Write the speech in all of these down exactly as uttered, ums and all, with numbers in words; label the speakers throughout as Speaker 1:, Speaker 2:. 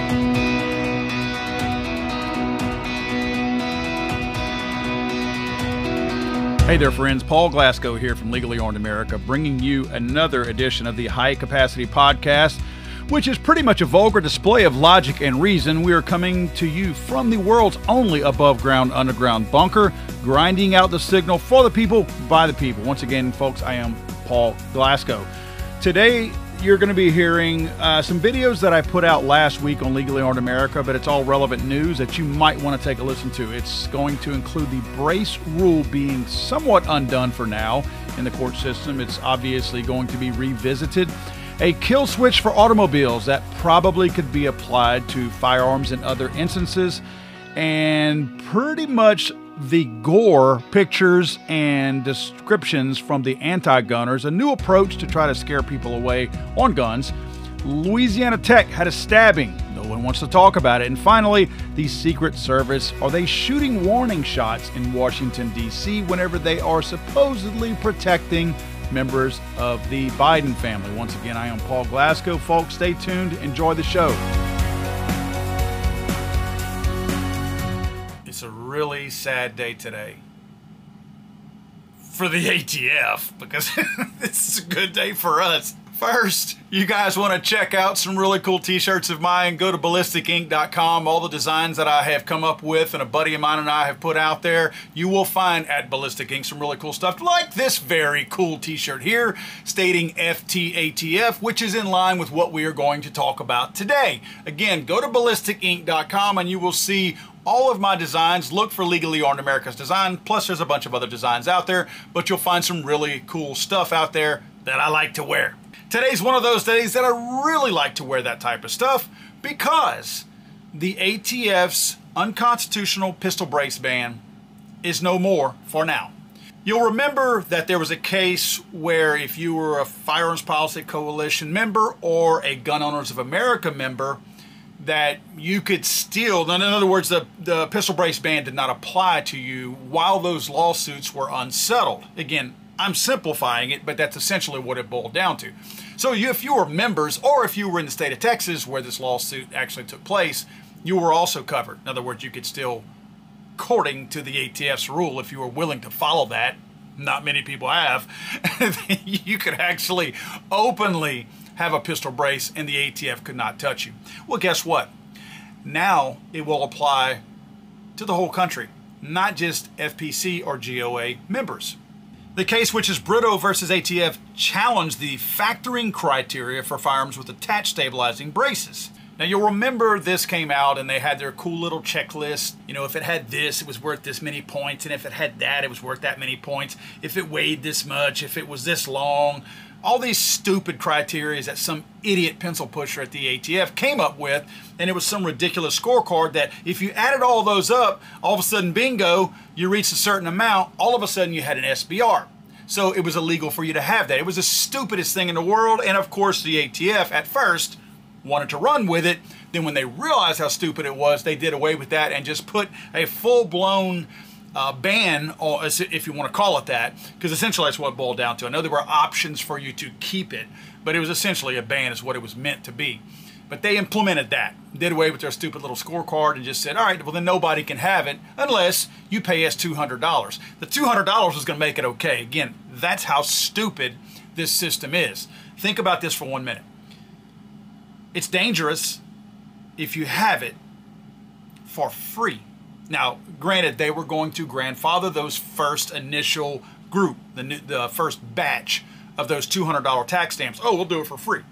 Speaker 1: Hey there, friends. Paul Glasgow here from Legally Armed America, bringing you another edition of the High Capacity Podcast, which is pretty much a vulgar display of logic and reason. We are coming to you from the world's only above-ground underground bunker, grinding out the signal for the people, by the people. Once again, folks, I am Paul Glasgow. Today, you're going to be hearing uh, some videos that I put out last week on Legally Armed America, but it's all relevant news that you might want to take a listen to. It's going to include the brace rule being somewhat undone for now in the court system. It's obviously going to be revisited. A kill switch for automobiles that probably could be applied to firearms in other instances, and pretty much the gore pictures and descriptions from the anti-gunners, a new approach to try to scare people away on guns. Louisiana Tech had a stabbing. No one wants to talk about it. And finally, the Secret Service. Are they shooting warning shots in Washington, D C whenever they are supposedly protecting members of the Biden family? Once again, I am Paul Glasgow. Folks, stay tuned. Enjoy the show. It's a really sad day today for the A T F because this is a good day for us. First, you guys want to check out some really cool t-shirts of mine, go to ballistic ink dot com. All the designs that I have come up with and a buddy of mine and I have put out there, you will find at Ballistic Ink some really cool stuff, like this very cool t-shirt here stating F T A T F, which is in line with what we are going to talk about today. Again, go to ballistic ink dot com and you will see all of my designs. Look for Legally Armed America's design, plus there's a bunch of other designs out there, but you'll find some really cool stuff out there that I like to wear. Today's one of those days that I really like to wear that type of stuff because the A T F's unconstitutional pistol brace ban is no more for now. You'll remember that there was a case where if you were a Firearms Policy Coalition member or a Gun Owners of America member, that you could still, in other words, the, the pistol brace ban did not apply to you while those lawsuits were unsettled. Again, I'm simplifying it, but that's essentially what it boiled down to. So you, if you were members, or if you were in the state of Texas where this lawsuit actually took place, you were also covered. In other words, you could still, according to the A T F's rule, if you were willing to follow that, not many people have, you could actually openly have a pistol brace and the A T F could not touch you. Well, guess what? Now it will apply to the whole country, not just F P C or G O A members. The case, which is Brito versus A T F, challenged the factoring criteria for firearms with attached stabilizing braces. Now, you'll remember this came out and they had their cool little checklist. You know, if it had this, it was worth this many points. And if it had that, it was worth that many points. If it weighed this much, if it was this long. All these stupid criteria that some idiot pencil pusher at the A T F came up with, and it was some ridiculous scorecard that if you added all those up, all of a sudden, bingo, you reached a certain amount, all of a sudden you had an S B R. So it was illegal for you to have that. It was the stupidest thing in the world, and of course the A T F at first wanted to run with it. Then when they realized how stupid it was, they did away with that and just put a full-blown Uh, ban, or if you want to call it that, because essentially that's what it boiled down to. I know there were options for you to keep it, but it was essentially a ban is what it was meant to be. But they implemented that, did away with their stupid little scorecard and just said, all right, well then nobody can have it unless you pay us two hundred dollars. The two hundred dollars is going to make it okay. Again, that's how stupid this system is. Think about this for one minute. It's dangerous if you have it for free. Now, granted, they were going to grandfather those first initial group, the, new, the first batch of those two hundred dollar tax stamps. Oh, we'll do it for free.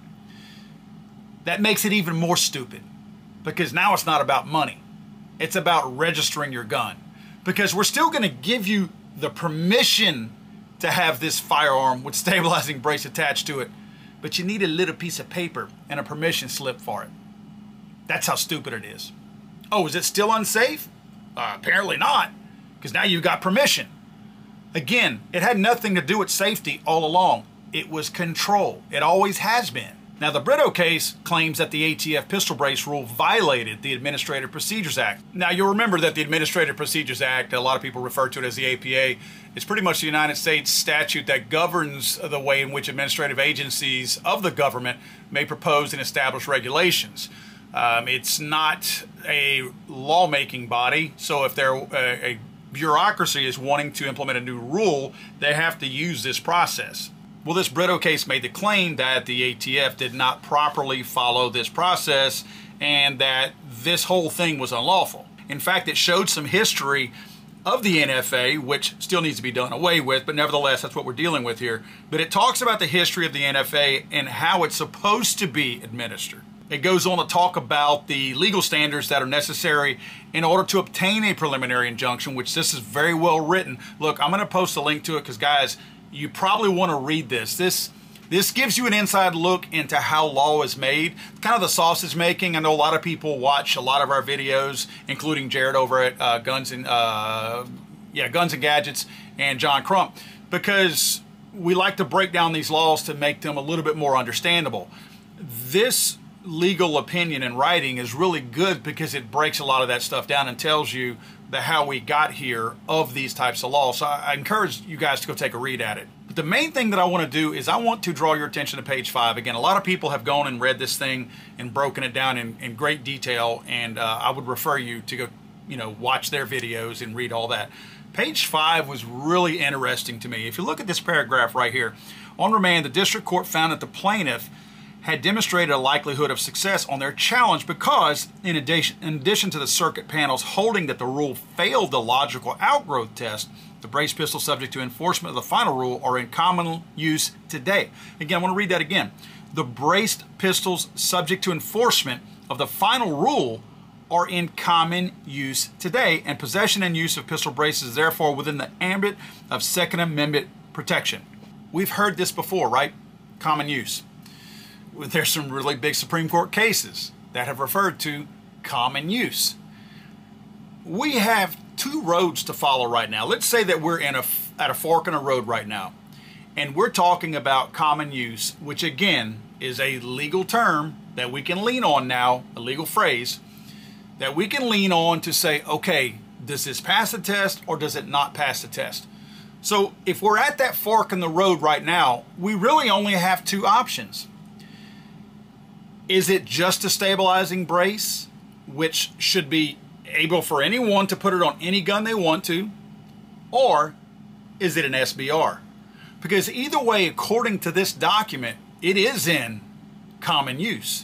Speaker 1: That makes it even more stupid because now it's not about money. It's about registering your gun, because we're still going to give you the permission to have this firearm with stabilizing brace attached to it, but you need a little piece of paper and a permission slip for it. That's how stupid it is. Oh, is it still unsafe? Uh, apparently not, because now you've got permission. Again, it had nothing to do with safety all along. It was control. It always has been. Now, the Brito case claims that the A T F pistol brace rule violated the Administrative Procedures Act. Now, you'll remember that the Administrative Procedures Act, a lot of people refer to it as the A P A, is pretty much the United States statute that governs the way in which administrative agencies of the government may propose and establish regulations. Um, it's not a lawmaking body, so if they're a, a bureaucracy is wanting to implement a new rule, they have to use this process. Well, this Brito case made the claim that the A T F did not properly follow this process and that this whole thing was unlawful. In fact, it showed some history of the N F A, which still needs to be done away with, but nevertheless, that's what we're dealing with here. But it talks about the history of the N F A and how it's supposed to be administered. It goes on to talk about the legal standards that are necessary in order to obtain a preliminary injunction, which this is very well written. Look, I'm going to post a link to it because, guys, you probably want to read this. This this gives you an inside look into how law is made, kind of the sausage making. I know a lot of people watch a lot of our videos, including Jared over at uh, Guns and uh, yeah Guns and Gadgets and John Crump, because we like to break down these laws to make them a little bit more understandable. This legal opinion in writing is really good because it breaks a lot of that stuff down and tells you the how we got here of these types of laws. So I, I encourage you guys to go take a read at it. But the main thing that I want to do is I want to draw your attention to page five. Again, a lot of people have gone and read this thing and broken it down in, in great detail, and uh, I would refer you to go, you know, watch their videos and read all that. Page five was really interesting to me. If you look at this paragraph right here, on remand, the district court found that the plaintiff had demonstrated a likelihood of success on their challenge because, in addition, in addition to the circuit panel's holding that the rule failed the logical outgrowth test, the brace pistols subject to enforcement of the final rule are in common use today. Again, I want to read that again. The braced pistols subject to enforcement of the final rule are in common use today, and possession and use of pistol braces is therefore within the ambit of Second Amendment protection. We've heard this before, right? Common use. There's some really big Supreme Court cases that have referred to common use. We have two roads to follow right now. Let's say that we're in a, at a fork in a road right now, and we're talking about common use, which again is a legal term that we can lean on now, a legal phrase, that we can lean on to say, okay, does this pass the test or does it not pass the test? So if we're at that fork in the road right now, we really only have two options. Is it just a stabilizing brace, which should be able for anyone to put it on any gun they want to, or is it an S B R? Because either way, according to this document, it is in common use.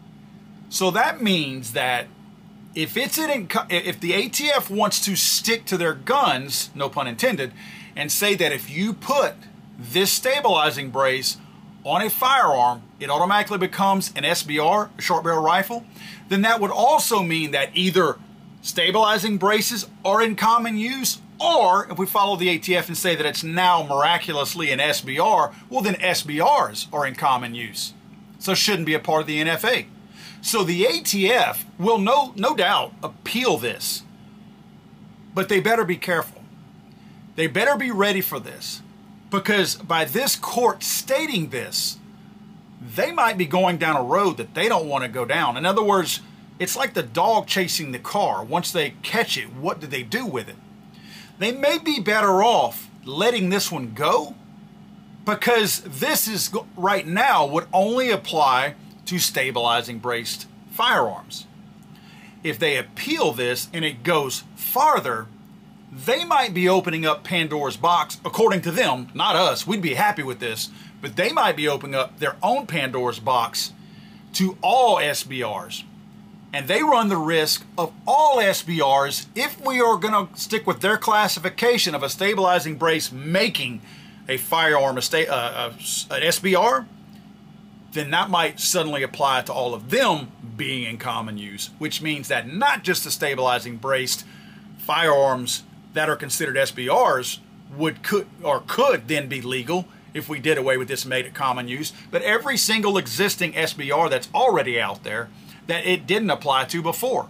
Speaker 1: So that means that if it's in, if the A T F wants to stick to their guns, no pun intended, and say that if you put this stabilizing brace on a firearm, it automatically becomes an S B R, a short barrel rifle, then that would also mean that either stabilizing braces are in common use, or if we follow the A T F and say that it's now miraculously an S B R, well then S B Rs are in common use. So shouldn't be a part of the N F A. So the A T F will no, no doubt appeal this, but they better be careful. They better be ready for this. Because by this court stating this, they might be going down a road that they don't want to go down. In other words, it's like the dog chasing the car. Once they catch it, what do they do with it? They may be better off letting this one go, because this is right now would only apply to stabilizing braced firearms. If they appeal this and it goes farther, they might be opening up Pandora's box, according to them, not us. We'd be happy with this, but they might be opening up their own Pandora's box to all S B Rs. And they run the risk of all S B Rs, if we are going to stick with their classification of a stabilizing brace making a firearm a sta uh, uh, an S B R, then that might suddenly apply to all of them being in common use, which means that not just the stabilizing braced firearms that are considered S B Rs would could or could then be legal if we did away with this and made it common use, but every single existing S B R that's already out there that it didn't apply to before.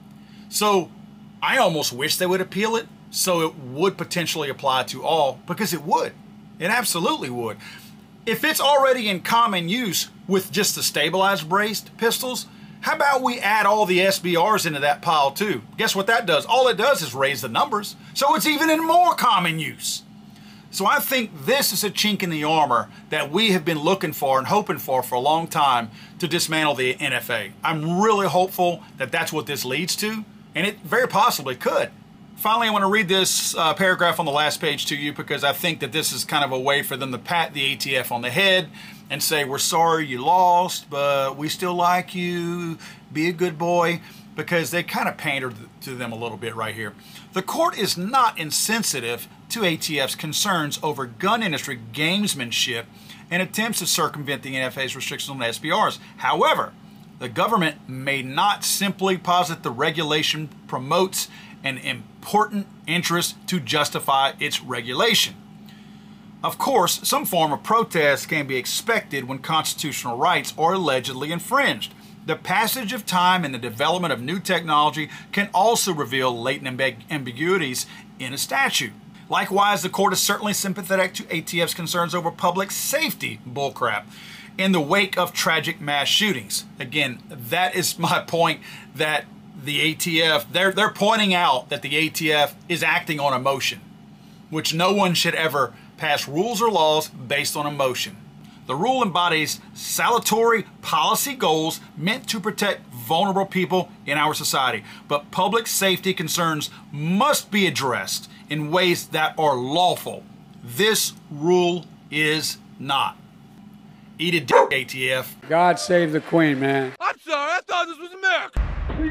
Speaker 1: So I almost wish they would appeal it so it would potentially apply to all, because it would. It absolutely would. If it's already in common use with just the stabilized braced pistols, how about we add all the S B Rs into that pile too? Guess what that does? All it does is raise the numbers, so it's even in more common use. So I think this is a chink in the armor that we have been looking for and hoping for for a long time to dismantle the N F A. I'm really hopeful that that's what this leads to, and it very possibly could. Finally, I want to read this uh, paragraph on the last page to you because I think that this is kind of a way for them to pat the A T F on the head and say, we're sorry you lost, but we still like you, be a good boy, because they kind of pandered to them a little bit right here. The court is not insensitive to A T F's concerns over gun industry gamesmanship and attempts to circumvent the N F A's restrictions on S B Rs. However, the government may not simply posit the regulation promotes an important interest to justify its regulation. Of course, some form of protest can be expected when constitutional rights are allegedly infringed. The passage of time and the development of new technology can also reveal latent amb ambiguities in a statute. Likewise, the court is certainly sympathetic to A T F's concerns over public safety bullcrap in the wake of tragic mass shootings. Again, that is my point, that the A T F, they're, they're pointing out that the A T F is acting on emotion, which no one should ever pass rules or laws based on emotion. The rule embodies salutary policy goals meant to protect vulnerable people in our society, but public safety concerns must be addressed in ways that are lawful. This rule is not. Eat a dick, A T F.
Speaker 2: God save the Queen, man.
Speaker 3: I'm sorry, I thought this was America.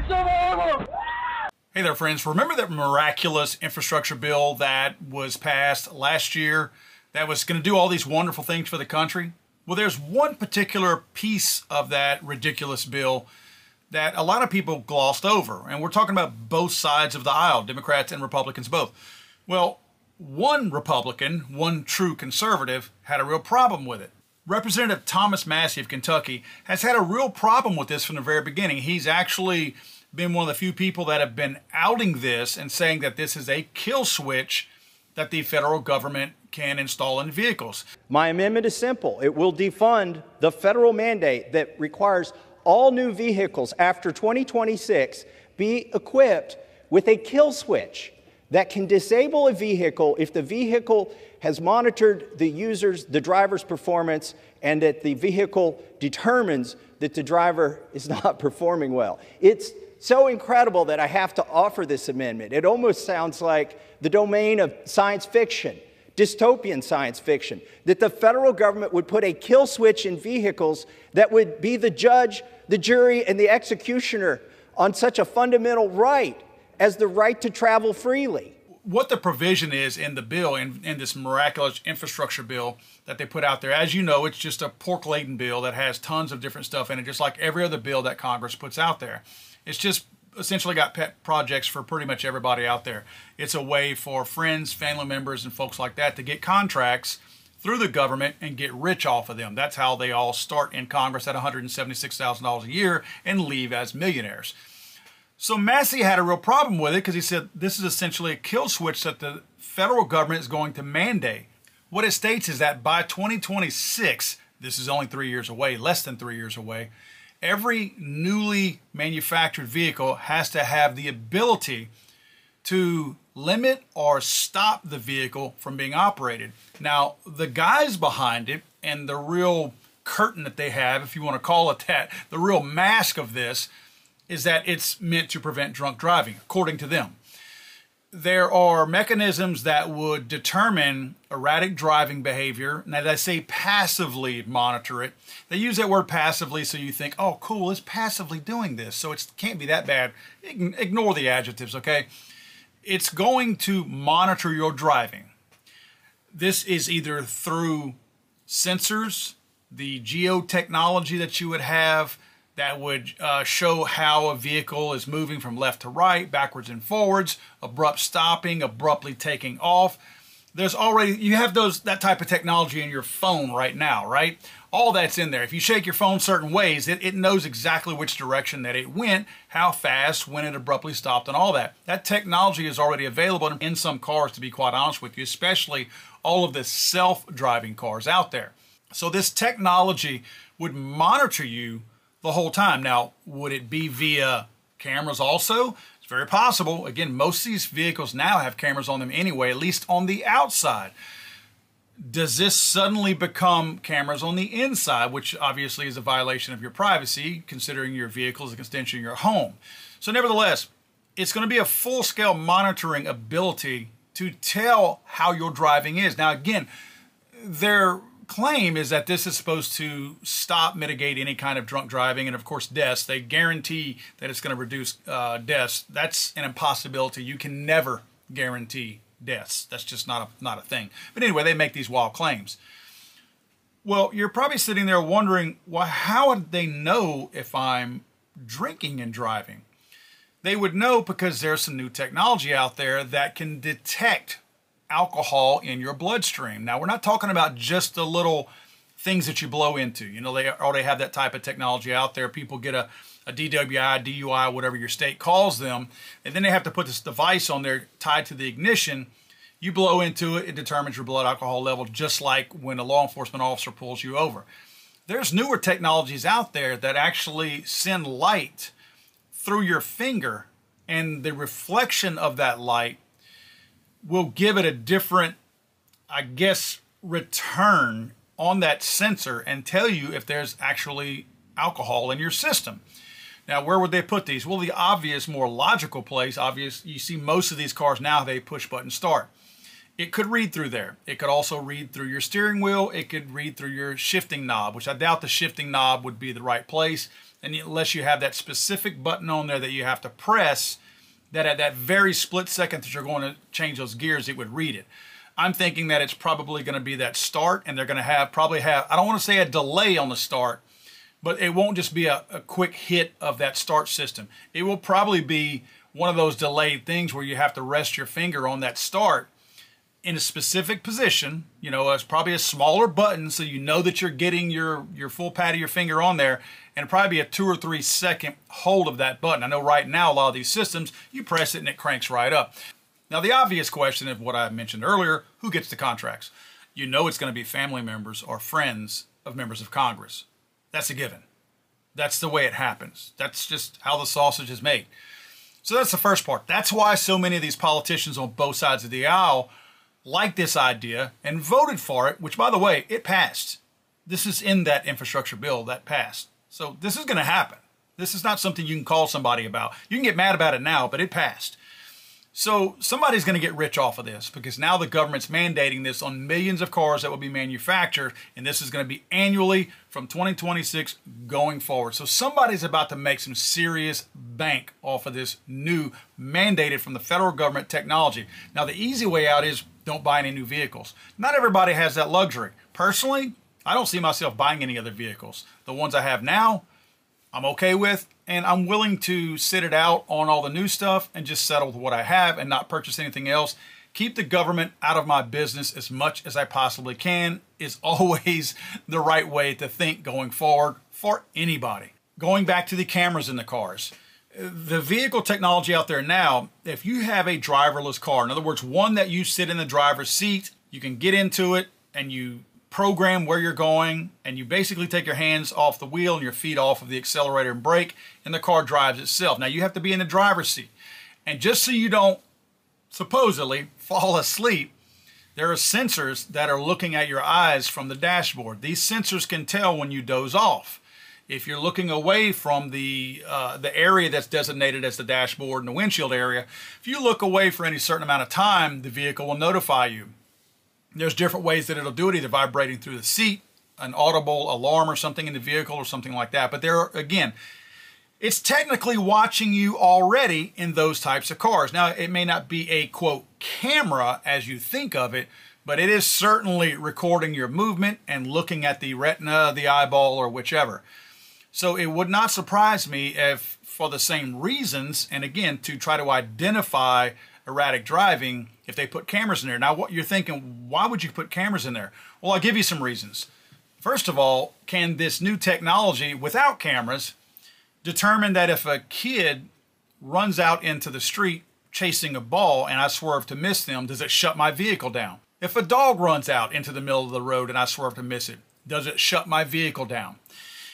Speaker 1: Hey there, friends. Remember that miraculous infrastructure bill that was passed last year that was going to do all these wonderful things for the country? Well, there's one particular piece of that ridiculous bill that a lot of people glossed over, and we're talking about both sides of the aisle, Democrats and Republicans both. Well, one Republican, one true conservative, had a real problem with it. Representative Thomas Massie of Kentucky has had a real problem with this from the very beginning. He's actually been one of the few people that have been outing this and saying that this is a kill switch that the federal government can install in vehicles.
Speaker 4: My amendment is simple. It will defund the federal mandate that requires all new vehicles after twenty twenty-six be equipped with a kill switch that can disable a vehicle if the vehicle has monitored the user's, the driver's performance, and that the vehicle determines that the driver is not performing well. It's so incredible that I have to offer this amendment. It almost sounds like the domain of science fiction, dystopian science fiction, that the federal government would put a kill switch in vehicles that would be the judge, the jury, and the executioner on such a fundamental right as the right to travel freely.
Speaker 1: What the provision is in the bill, in, in this miraculous infrastructure bill that they put out there, as you know, it's just a pork-laden bill that has tons of different stuff in it, just like every other bill that Congress puts out there. It's just essentially got pet projects for pretty much everybody out there. It's a way for friends, family members, and folks like that to get contracts through the government and get rich off of them. That's how they all start in Congress at one hundred seventy-six thousand dollars a year and leave as millionaires. So Massie had a real problem with it because he said this is essentially a kill switch that the federal government is going to mandate. What it states is that by twenty twenty-six, this is only three years away, less than three years away, every newly manufactured vehicle has to have the ability to limit or stop the vehicle from being operated. Now, the guys behind it and the real curtain that they have, if you want to call it that, the real mask of this, is that it's meant to prevent drunk driving, according to them. There are mechanisms that would determine erratic driving behavior. Now, they say passively monitor it. They use that word passively so you think, oh, cool, it's passively doing this, so it can't be that bad. Ignore the adjectives, okay? It's going to monitor your driving. This is either through sensors, the geotechnology that you would have, that would uh, show how a vehicle is moving from left to right, backwards and forwards, abrupt stopping, abruptly taking off. There's already, you have those that type of technology in your phone right now, right? All that's in there. If you shake your phone certain ways, it, it knows exactly which direction that it went, how fast, when it abruptly stopped, and all that. That technology is already available in some cars, to be quite honest with you, especially all of the self-driving cars out there. So this technology would monitor you the whole time. Now, would it be via cameras also? It's very possible. Again, most of these vehicles now have cameras on them anyway, at least on the outside. Does this suddenly become cameras on the inside, which obviously is a violation of your privacy, considering your vehicle is an extension of your home? So nevertheless, it's going to be a full-scale monitoring ability to tell how your driving is. Now, again, their claim is that this is supposed to stop, mitigate any kind of drunk driving, and of course deaths. They guarantee that it's going to reduce uh, deaths. That's an impossibility. You can never guarantee deaths. That's just not a, not a thing. But anyway, they make these wild claims. Well, you're probably sitting there wondering, well, how would they know if I'm drinking and driving? They would know because there's some new technology out there that can detect alcohol in your bloodstream. Now, we're not talking about just the little things that you blow into. You know, they already have that type of technology out there. People get a, a D W I, D U I, whatever your state calls them, and then they have to put this device on there tied to the ignition. You blow into it, it determines your blood alcohol level, just like when a law enforcement officer pulls you over. There's newer technologies out there that actually send light through your finger, and the reflection of that light will give it a different, I guess, return on that sensor and tell you if there's actually alcohol in your system. Now, where would they put these? Well, the obvious, more logical place, obvious, you see most of these cars now, they push button start. It could read through there. It could also read through your steering wheel. It could read through your shifting knob, which I doubt the shifting knob would be the right place, and unless you have that specific button on there that you have to press, that at that very split second that you're going to change those gears, it would read it. I'm thinking that it's probably going to be that start, and they're going to have probably have, I don't want to say a delay on the start, but it won't just be a, a quick hit of that start system. It will probably be one of those delayed things where you have to rest your finger on that start in a specific position. You know, it's probably a smaller button so you know that you're getting your, your full pat of your finger on there, and probably be a two or three second hold of that button. I know right now a lot of these systems, you press it and it cranks right up. Now the obvious question of what I mentioned earlier, who gets the contracts? You know it's going to be family members or friends of members of Congress. That's a given. That's the way it happens. That's just how the sausage is made. So that's the first part. That's why so many of these politicians on both sides of the aisle liked this idea and voted for it, which, by the way, it passed. This is in that infrastructure bill that passed. So this is going to happen. This is not something you can call somebody about. You can get mad about it now, but it passed. So somebody's going to get rich off of this because now the government's mandating this on millions of cars that will be manufactured, and this is going to be annually from twenty twenty-six going forward. So somebody's about to make some serious bank off of this new mandated from the federal government technology. Now the easy way out is don't buy any new vehicles. Not everybody has that luxury. Personally, I don't see myself buying any other vehicles. The ones I have now, I'm okay with, and I'm willing to sit it out on all the new stuff and just settle with what I have and not purchase anything else. Keep the government out of my business as much as I possibly can is always the right way to think going forward for anybody. Going back to the cameras in the cars. The vehicle technology out there now, if you have a driverless car, in other words, one that you sit in the driver's seat, you can get into it and you program where you're going, and you basically take your hands off the wheel and your feet off of the accelerator and brake, and the car drives itself. Now you have to be in the driver's seat, and just so you don't supposedly fall asleep, there are sensors that are looking at your eyes from the dashboard. These sensors can tell when you doze off. If you're looking away from the uh, the area that's designated as the dashboard and the windshield area, if you look away for any certain amount of time, the vehicle will notify you. There's different ways that it'll do it, either vibrating through the seat, an audible alarm or something in the vehicle or something like that. But there are, again, it's technically watching you already in those types of cars. Now, it may not be a, quote, camera as you think of it, but it is certainly recording your movement and looking at the retina, the eyeball, or whichever. So it would not surprise me if, for the same reasons, and again, to try to identify erratic driving, if they put cameras in there. Now, what you're thinking, why would you put cameras in there? Well, I'll give you some reasons. First of all, can this new technology without cameras determine that if a kid runs out into the street chasing a ball and I swerve to miss them, does it shut my vehicle down? If a dog runs out into the middle of the road and I swerve to miss it, does it shut my vehicle down?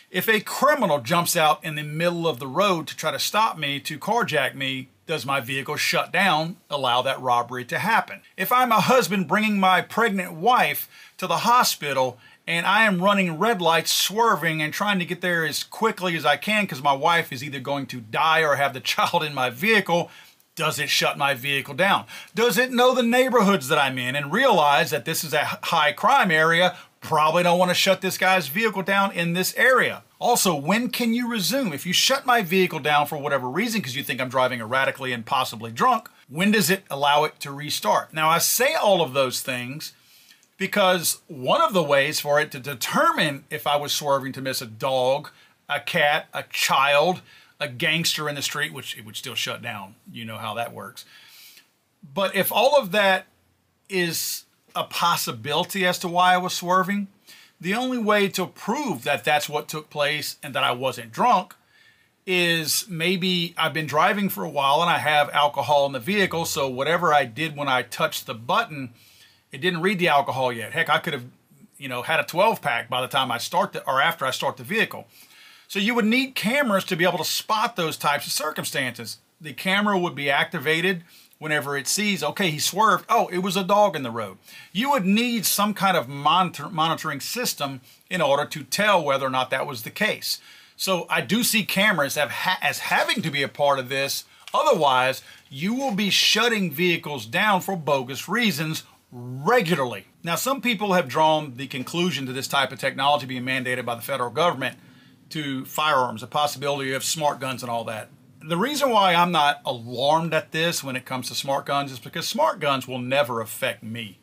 Speaker 1: If a criminal jumps out in the middle of the road to try to stop me, to carjack me, does my vehicle shut down, allow that robbery to happen? If I'm a husband bringing my pregnant wife to the hospital and I am running red lights, swerving and trying to get there as quickly as I can because my wife is either going to die or have the child in my vehicle, does it shut my vehicle down? Does it know the neighborhoods that I'm in and realize that this is a high crime area? Probably don't want to shut this guy's vehicle down in this area. Also, when can you resume? If you shut my vehicle down for whatever reason because you think I'm driving erratically and possibly drunk, when does it allow it to restart? Now, I say all of those things because one of the ways for it to determine if I was swerving to miss a dog, a cat, a child, a gangster in the street, which it would still shut down. You know how that works. But if all of that is a possibility as to why I was swerving, the only way to prove that that's what took place and that I wasn't drunk is maybe I've been driving for a while and I have alcohol in the vehicle, so whatever I did when I touched the button, it didn't read the alcohol yet. Heck, I could have, you know, had a twelve pack by the time I start the, or after I start the vehicle. So you would need cameras to be able to spot those types of circumstances. The camera would be activated whenever it sees, okay, he swerved, oh, it was a dog in the road. You would need some kind of monitor, monitoring system in order to tell whether or not that was the case. So I do see cameras have ha as having to be a part of this. Otherwise, you will be shutting vehicles down for bogus reasons regularly. Now, some people have drawn the conclusion to this type of technology being mandated by the federal government to firearms, the possibility of smart guns and all that. The reason why I'm not alarmed at this when it comes to smart guns is because smart guns will never affect me.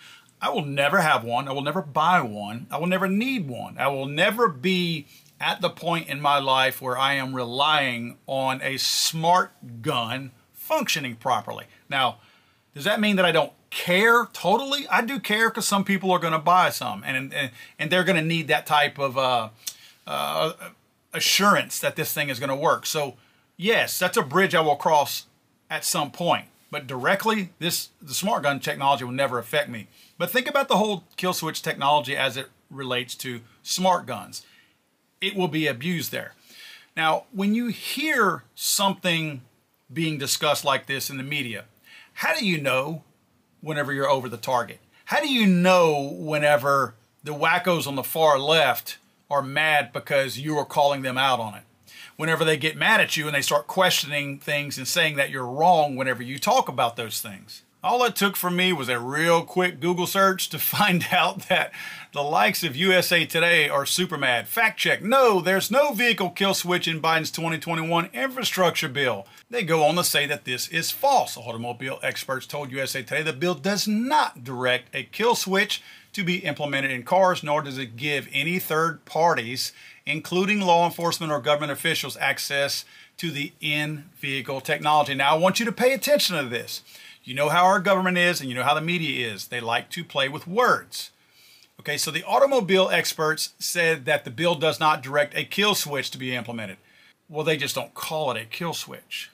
Speaker 1: I will never have one. I will never buy one. I will never need one. I will never be at the point in my life where I am relying on a smart gun functioning properly. Now, does that mean that I don't care totally? I do care because some people are going to buy some and, and, and they're going to need that type of uh, uh, assurance that this thing is going to work. So yes, that's a bridge I will cross at some point. But directly, this the smart gun technology will never affect me. But think about the whole kill switch technology as it relates to smart guns. It will be abused there. Now, when you hear something being discussed like this in the media, how do you know whenever you're over the target? How do you know whenever the wackos on the far left are mad because you are calling them out on it? Whenever they get mad at you and they start questioning things and saying that you're wrong whenever you talk about those things. All it took for me was a real quick Google search to find out that the likes of U S A Today are super mad. Fact check. No, there's no vehicle kill switch in Biden's twenty twenty-one infrastructure bill. They go on to say that this is false. Automobile experts told U S A Today the bill does not direct a kill switch to be implemented in cars, nor does it give any third parties, including law enforcement or government officials, access to the in-vehicle technology. Now, I want you to pay attention to this. You know how our government is and you know how the media is. They like to play with words. Okay, so the automobile experts said that the bill does not direct a kill switch to be implemented. Well, they just don't call it a kill switch.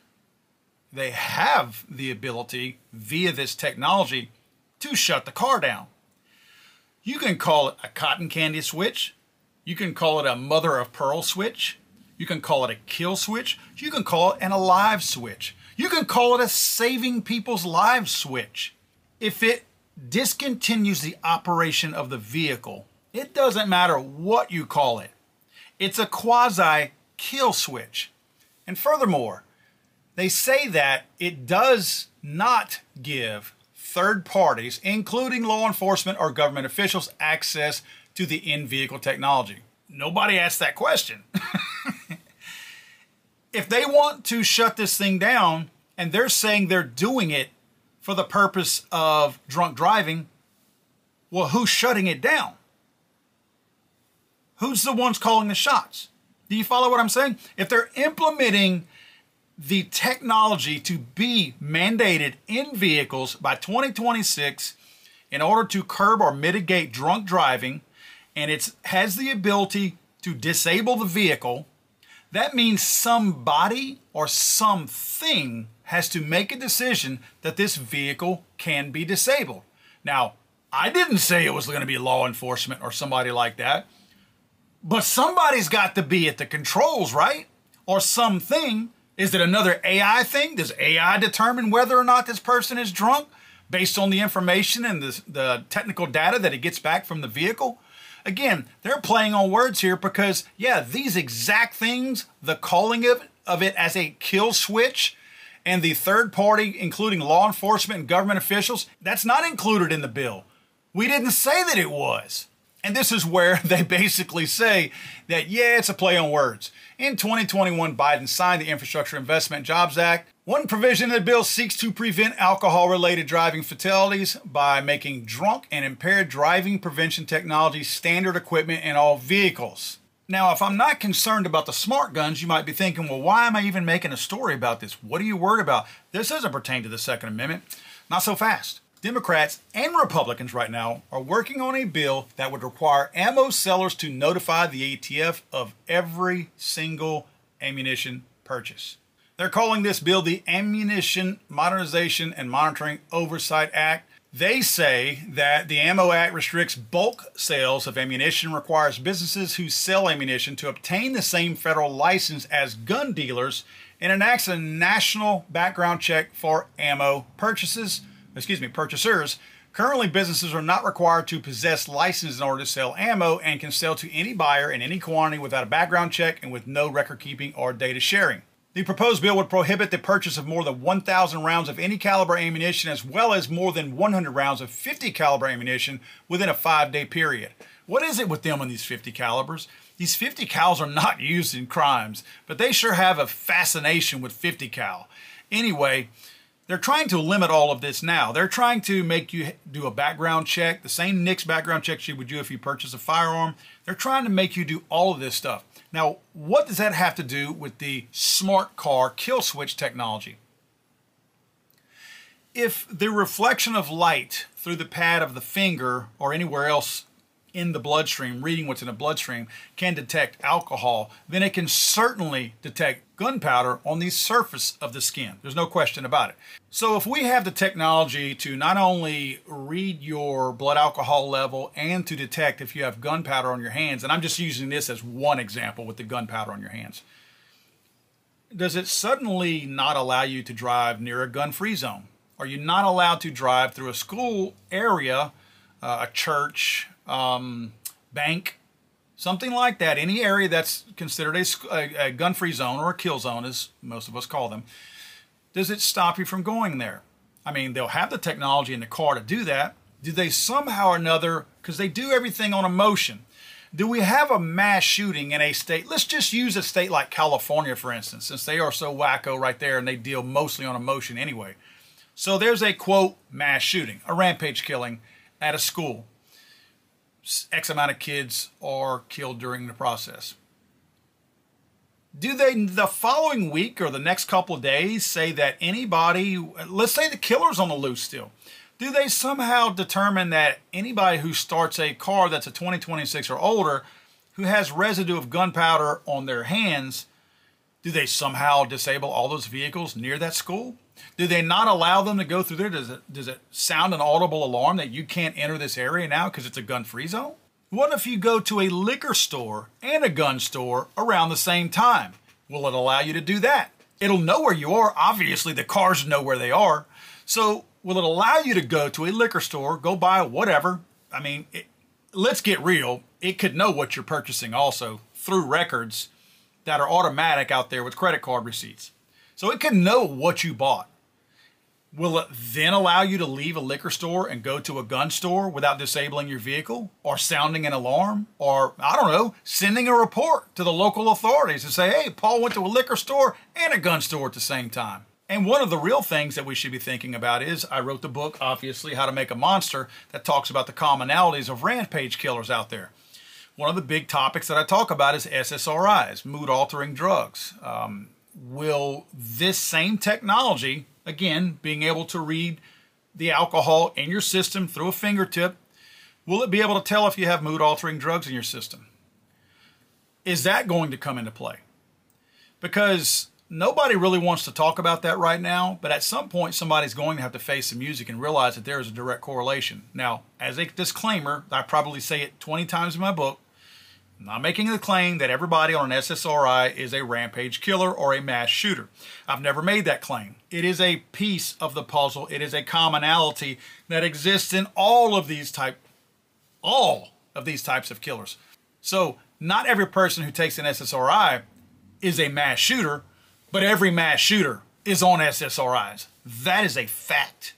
Speaker 1: They have the ability via this technology to shut the car down. You can call it a cotton candy switch. You can call it a mother of pearl switch. You can call it a kill switch. You can call it an alive switch. You can call it a saving people's lives switch. If it discontinues the operation of the vehicle, it doesn't matter what you call it. It's a quasi kill switch. And furthermore, they say that it does not give third parties, including law enforcement or government officials, access to the in-vehicle technology. Nobody asked that question. If they want to shut this thing down and they're saying they're doing it for the purpose of drunk driving, well, who's shutting it down? Who's the ones calling the shots? Do you follow what I'm saying? If they're implementing the technology to be mandated in vehicles by twenty twenty-six in order to curb or mitigate drunk driving, and it has the ability to disable the vehicle, that means somebody or something has to make a decision that this vehicle can be disabled. Now, I didn't say it was going to be law enforcement or somebody like that. But somebody's got to be at the controls, right? Or something. Is it another A I thing? Does A I determine whether or not this person is drunk based on the information and the, the technical data that it gets back from the vehicle? Again, they're playing on words here because, yeah, these exact things, the calling of, of it as a kill switch, and the third party, including law enforcement and government officials, that's not included in the bill. We didn't say that it was. And this is where they basically say that, yeah, it's a play on words. In twenty twenty-one, Biden signed the Infrastructure Investment and Jobs Act. One provision of the bill seeks to prevent alcohol-related driving fatalities by making drunk and impaired driving prevention technology standard equipment in all vehicles. Now, if I'm not concerned about the smart guns, you might be thinking, well, why am I even making a story about this? What are you worried about? This doesn't pertain to the Second Amendment. Not so fast. Democrats and Republicans right now are working on a bill that would require ammo sellers to notify the A T F of every single ammunition purchase. They're calling this bill the Ammunition Modernization and Monitoring Oversight Act. They say that the Ammo Act restricts bulk sales of ammunition, requires businesses who sell ammunition to obtain the same federal license as gun dealers, and enacts a national background check for ammo purchases. Excuse me, purchasers. Currently, businesses are not required to possess license in order to sell ammo and can sell to any buyer in any quantity without a background check and with no record keeping or data sharing. The proposed bill would prohibit the purchase of more than one thousand rounds of any caliber ammunition as well as more than one hundred rounds of fifty caliber ammunition within a five-day period. What is it with them and these fifty calibers? These fifty cals are not used in crimes, but they sure have a fascination with fifty cal. Anyway, they're trying to limit all of this now. They're trying to make you do a background check, the same NICS background checks you would do if you purchase a firearm. They're trying to make you do all of this stuff. Now, what does that have to do with the smart car kill switch technology? If the reflection of light through the pad of the finger or anywhere else in the bloodstream, reading what's in the bloodstream, can detect alcohol, then it can certainly detect gunpowder on the surface of the skin. There's no question about it. So if we have the technology to not only read your blood alcohol level and to detect if you have gunpowder on your hands, and I'm just using this as one example with the gunpowder on your hands, does it suddenly not allow you to drive near a gun-free zone? Are you not allowed to drive through a school area, uh, a church, um, bank, something like that, any area that's considered a, a, a gun-free zone or a kill zone, as most of us call them? Does it stop you from going there? I mean, they'll have the technology in the car to do that. Do they somehow or another, because they do everything on emotion, do we have a mass shooting in a state? Let's just use a state like California, for instance, since they are so wacko right there and they deal mostly on emotion anyway. So there's a, quote, mass shooting, a rampage killing at a school. X amount of kids are killed during the process. Do they, the following week or the next couple of days, say that anybody, let's say the killer's on the loose still, do they somehow determine that anybody who starts a car that's a twenty twenty-six or older, who has residue of gunpowder on their hands, do they somehow disable all those vehicles near that school? Do they not allow them to go through there? Does it, does it sound an audible alarm that you can't enter this area now because it's a gun-free zone? What if you go to a liquor store and a gun store around the same time? Will it allow you to do that? It'll know where you are. Obviously, the cars know where they are. So will it allow you to go to a liquor store, go buy whatever? I mean, it, let's get real. It could know what you're purchasing also through records that are automatic out there with credit card receipts. So it can know what you bought. Will it then allow you to leave a liquor store and go to a gun store without disabling your vehicle or sounding an alarm or, I don't know, sending a report to the local authorities and say, hey, Paul went to a liquor store and a gun store at the same time? And one of the real things that we should be thinking about is, I wrote the book, obviously, How to Make a Monster, that talks about the commonalities of rampage killers out there. One of the big topics that I talk about is S S R Is, mood-altering drugs. Um, will this same technology, again, being able to read the alcohol in your system through a fingertip, will it be able to tell if you have mood-altering drugs in your system? Is that going to come into play? Because nobody really wants to talk about that right now, but at some point somebody's going to have to face the music and realize that there is a direct correlation. Now, as a disclaimer, I probably say it twenty times in my book, I'm not making the claim that everybody on an S S R I is a rampage killer or a mass shooter. I've never made that claim. It is a piece of the puzzle. It is a commonality that exists in all of these type, all of these types of killers. So not every person who takes an S S R I is a mass shooter, but every mass shooter is on S S R Is. That is a fact.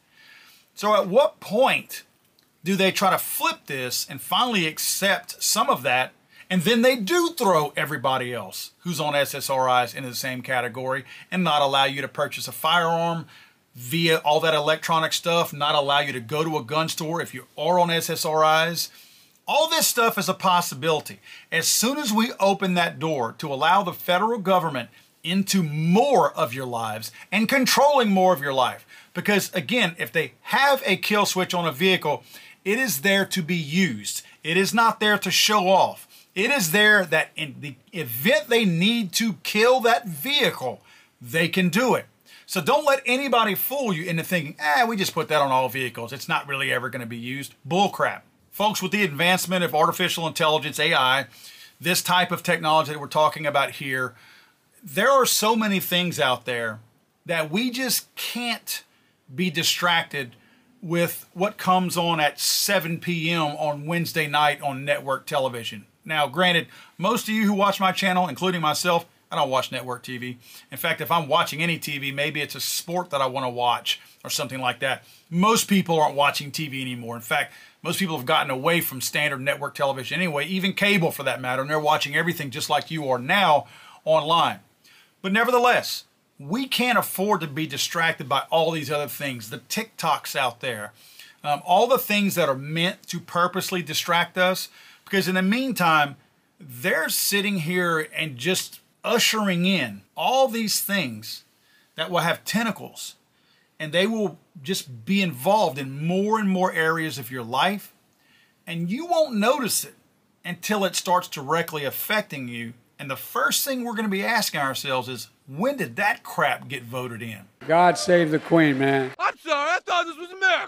Speaker 1: So at what point do they try to flip this and finally accept some of that, and then they do throw everybody else who's on S S R Is into the same category and not allow you to purchase a firearm via all that electronic stuff, not allow you to go to a gun store if you are on S S R Is? All this stuff is a possibility. As soon as we open that door to allow the federal government into more of your lives and controlling more of your life, because again, if they have a kill switch on a vehicle, it is there to be used. It is not there to show off. It is there that in the event they need to kill that vehicle, they can do it. So don't let anybody fool you into thinking, ah, we just put that on all vehicles. It's not really ever going to be used. Bull crap. Folks, with the advancement of artificial intelligence, A I, this type of technology that we're talking about here, there are so many things out there that we just can't be distracted with what comes on at seven p m on Wednesday night on network television. Now, granted, most of you who watch my channel, including myself, I don't watch network T V. In fact, if I'm watching any T V, maybe it's a sport that I want to watch or something like that. Most people aren't watching T V anymore. In fact, most people have gotten away from standard network television anyway, even cable for that matter, and they're watching everything just like you are now online. But nevertheless, we can't afford to be distracted by all these other things, the TikToks out there, um, all the things that are meant to purposely distract us, because in the meantime, they're sitting here and just ushering in all these things that will have tentacles, and they will just be involved in more and more areas of your life, and you won't notice it until it starts directly affecting you. And the first thing we're going to be asking ourselves is, when did that crap get voted in?
Speaker 2: God save the Queen, man.
Speaker 3: I'm sorry, I thought this was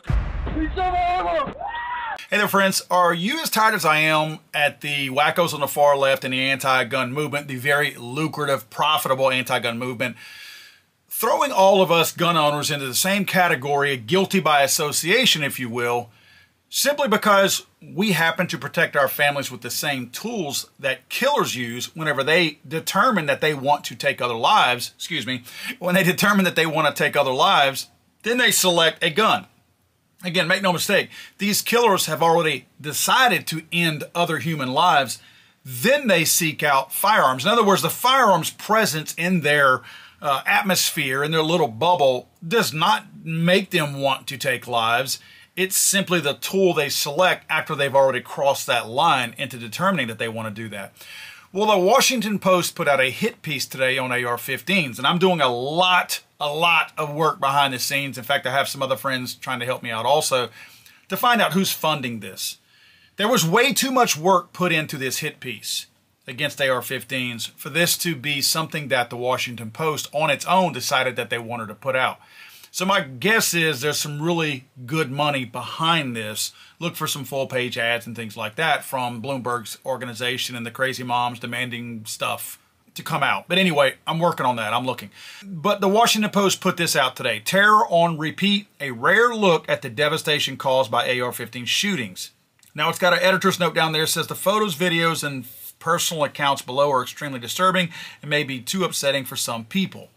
Speaker 3: America.
Speaker 1: Hey there, friends. Are you as tired as I am at the wackos on the far left and the anti-gun movement, the very lucrative, profitable anti-gun movement, throwing all of us gun owners into the same category, guilty by association, if you will, simply because we happen to protect our families with the same tools that killers use whenever they determine that they want to take other lives, excuse me, when they determine that they want to take other lives, then they select a gun. Again, make no mistake, these killers have already decided to end other human lives, then they seek out firearms. In other words, the firearms presence in their uh, atmosphere, in their little bubble, does not make them want to take lives. It's simply the tool they select after they've already crossed that line into determining that they want to do that. Well, the Washington Post put out a hit piece today on A R fifteens, and I'm doing a lot, a lot of work behind the scenes. In fact, I have some other friends trying to help me out also to find out who's funding this. There was way too much work put into this hit piece against A R fifteens for this to be something that the Washington Post on its own decided that they wanted to put out. So my guess is there's some really good money behind this. Look for some full page ads and things like that from Bloomberg's organization and the crazy moms demanding stuff to come out. But anyway, I'm working on that. I'm looking. But the Washington Post put this out today. Terror on repeat, a rare look at the devastation caused by A R fifteen shootings. Now it's got an editor's note down there that says the photos, videos, and personal accounts below are extremely disturbing and may be too upsetting for some people.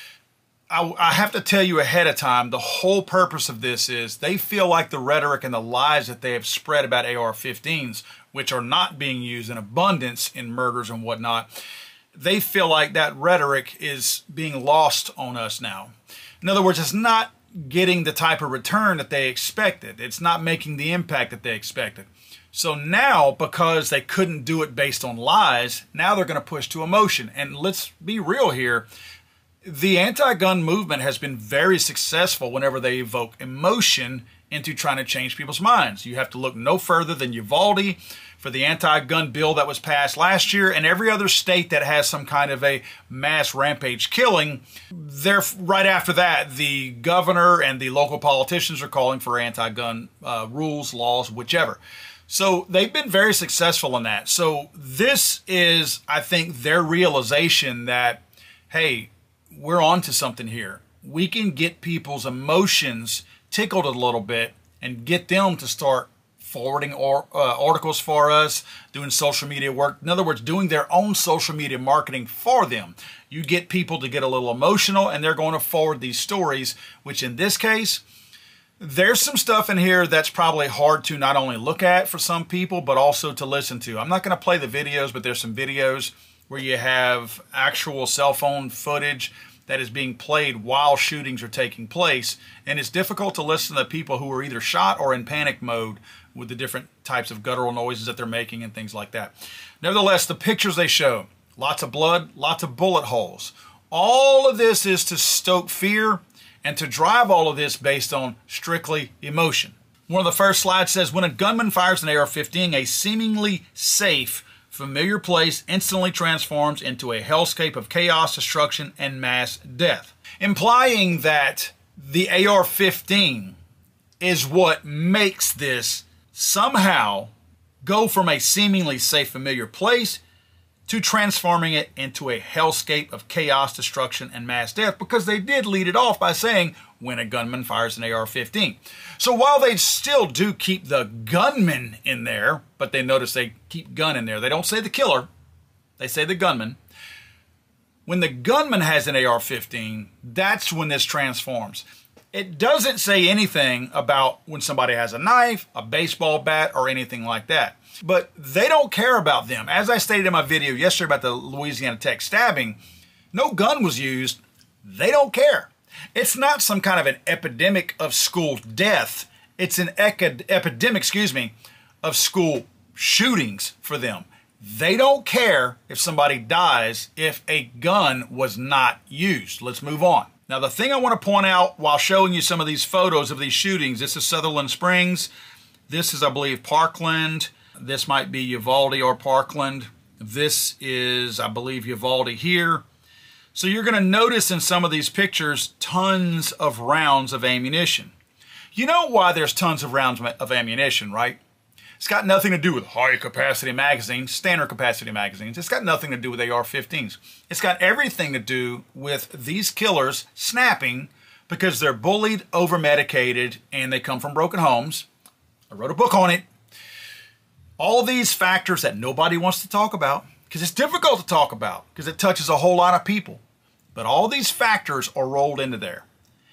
Speaker 1: I, I have to tell you ahead of time, the whole purpose of this is they feel like the rhetoric and the lies that they have spread about A R fifteens, which are not being used in abundance in murders and whatnot, they feel like that rhetoric is being lost on us now. In other words, it's not getting the type of return that they expected. It's not making the impact that they expected. So now, because they couldn't do it based on lies, now they're going to push to emotion. And let's be real here. The anti-gun movement has been very successful whenever they evoke emotion into trying to change people's minds. You have to look no further than Uvalde for the anti-gun bill that was passed last year, and every other state that has some kind of a mass rampage killing. They're, right after that, the governor and the local politicians are calling for anti-gun uh, rules, laws, whichever. So they've been very successful in that. So this is, I think, their realization that, hey, we're on to something here. We can get people's emotions tickled a little bit and get them to start forwarding or, uh, articles for us, doing social media work. In other words, doing their own social media marketing for them. You get people to get a little emotional and they're going to forward these stories, which in this case, there's some stuff in here that's probably hard to not only look at for some people, but also to listen to. I'm not going to play the videos, but there's some videos where you have actual cell phone footage that is being played while shootings are taking place. And it's difficult to listen to people who are either shot or in panic mode with the different types of guttural noises that they're making and things like that. Nevertheless, the pictures they show, lots of blood, lots of bullet holes. All of this is to stoke fear and to drive all of this based on strictly emotion. One of the first slides says, when a gunman fires an A R fifteen, a seemingly safe, familiar place instantly transforms into a hellscape of chaos, destruction, and mass death. Implying that the A R fifteen is what makes this somehow go from a seemingly safe, familiar place to transforming it into a hellscape of chaos, destruction, and mass death, because they did lead it off by saying, when a gunman fires an A R fifteen. So while they still do keep the gunman in there, but they notice they keep gun in there. They don't say the killer, they say the gunman. When the gunman has an A R fifteen, that's when this transforms. It doesn't say anything about when somebody has a knife, a baseball bat, or anything like that. But they don't care about them. As I stated in my video yesterday about the Louisiana Tech stabbing, no gun was used. They don't care. It's not some kind of an epidemic of school death. It's an epidemic, excuse me, of school shootings for them. They don't care if somebody dies if a gun was not used. Let's move on. Now, the thing I want to point out while showing you some of these photos of these shootings, this is Sutherland Springs. This is, I believe, Parkland. This might be Uvalde or Parkland. This is, I believe, Uvalde here. So you're going to notice in some of these pictures tons of rounds of ammunition. You know why there's tons of rounds of ammunition, right? It's got nothing to do with high-capacity magazines, standard capacity magazines. It's got nothing to do with A R fifteens. It's got everything to do with these killers snapping because they're bullied, over-medicated, and they come from broken homes. I wrote a book on it. All these factors that nobody wants to talk about, because it's difficult to talk about, because it touches a whole lot of people. But all these factors are rolled into there.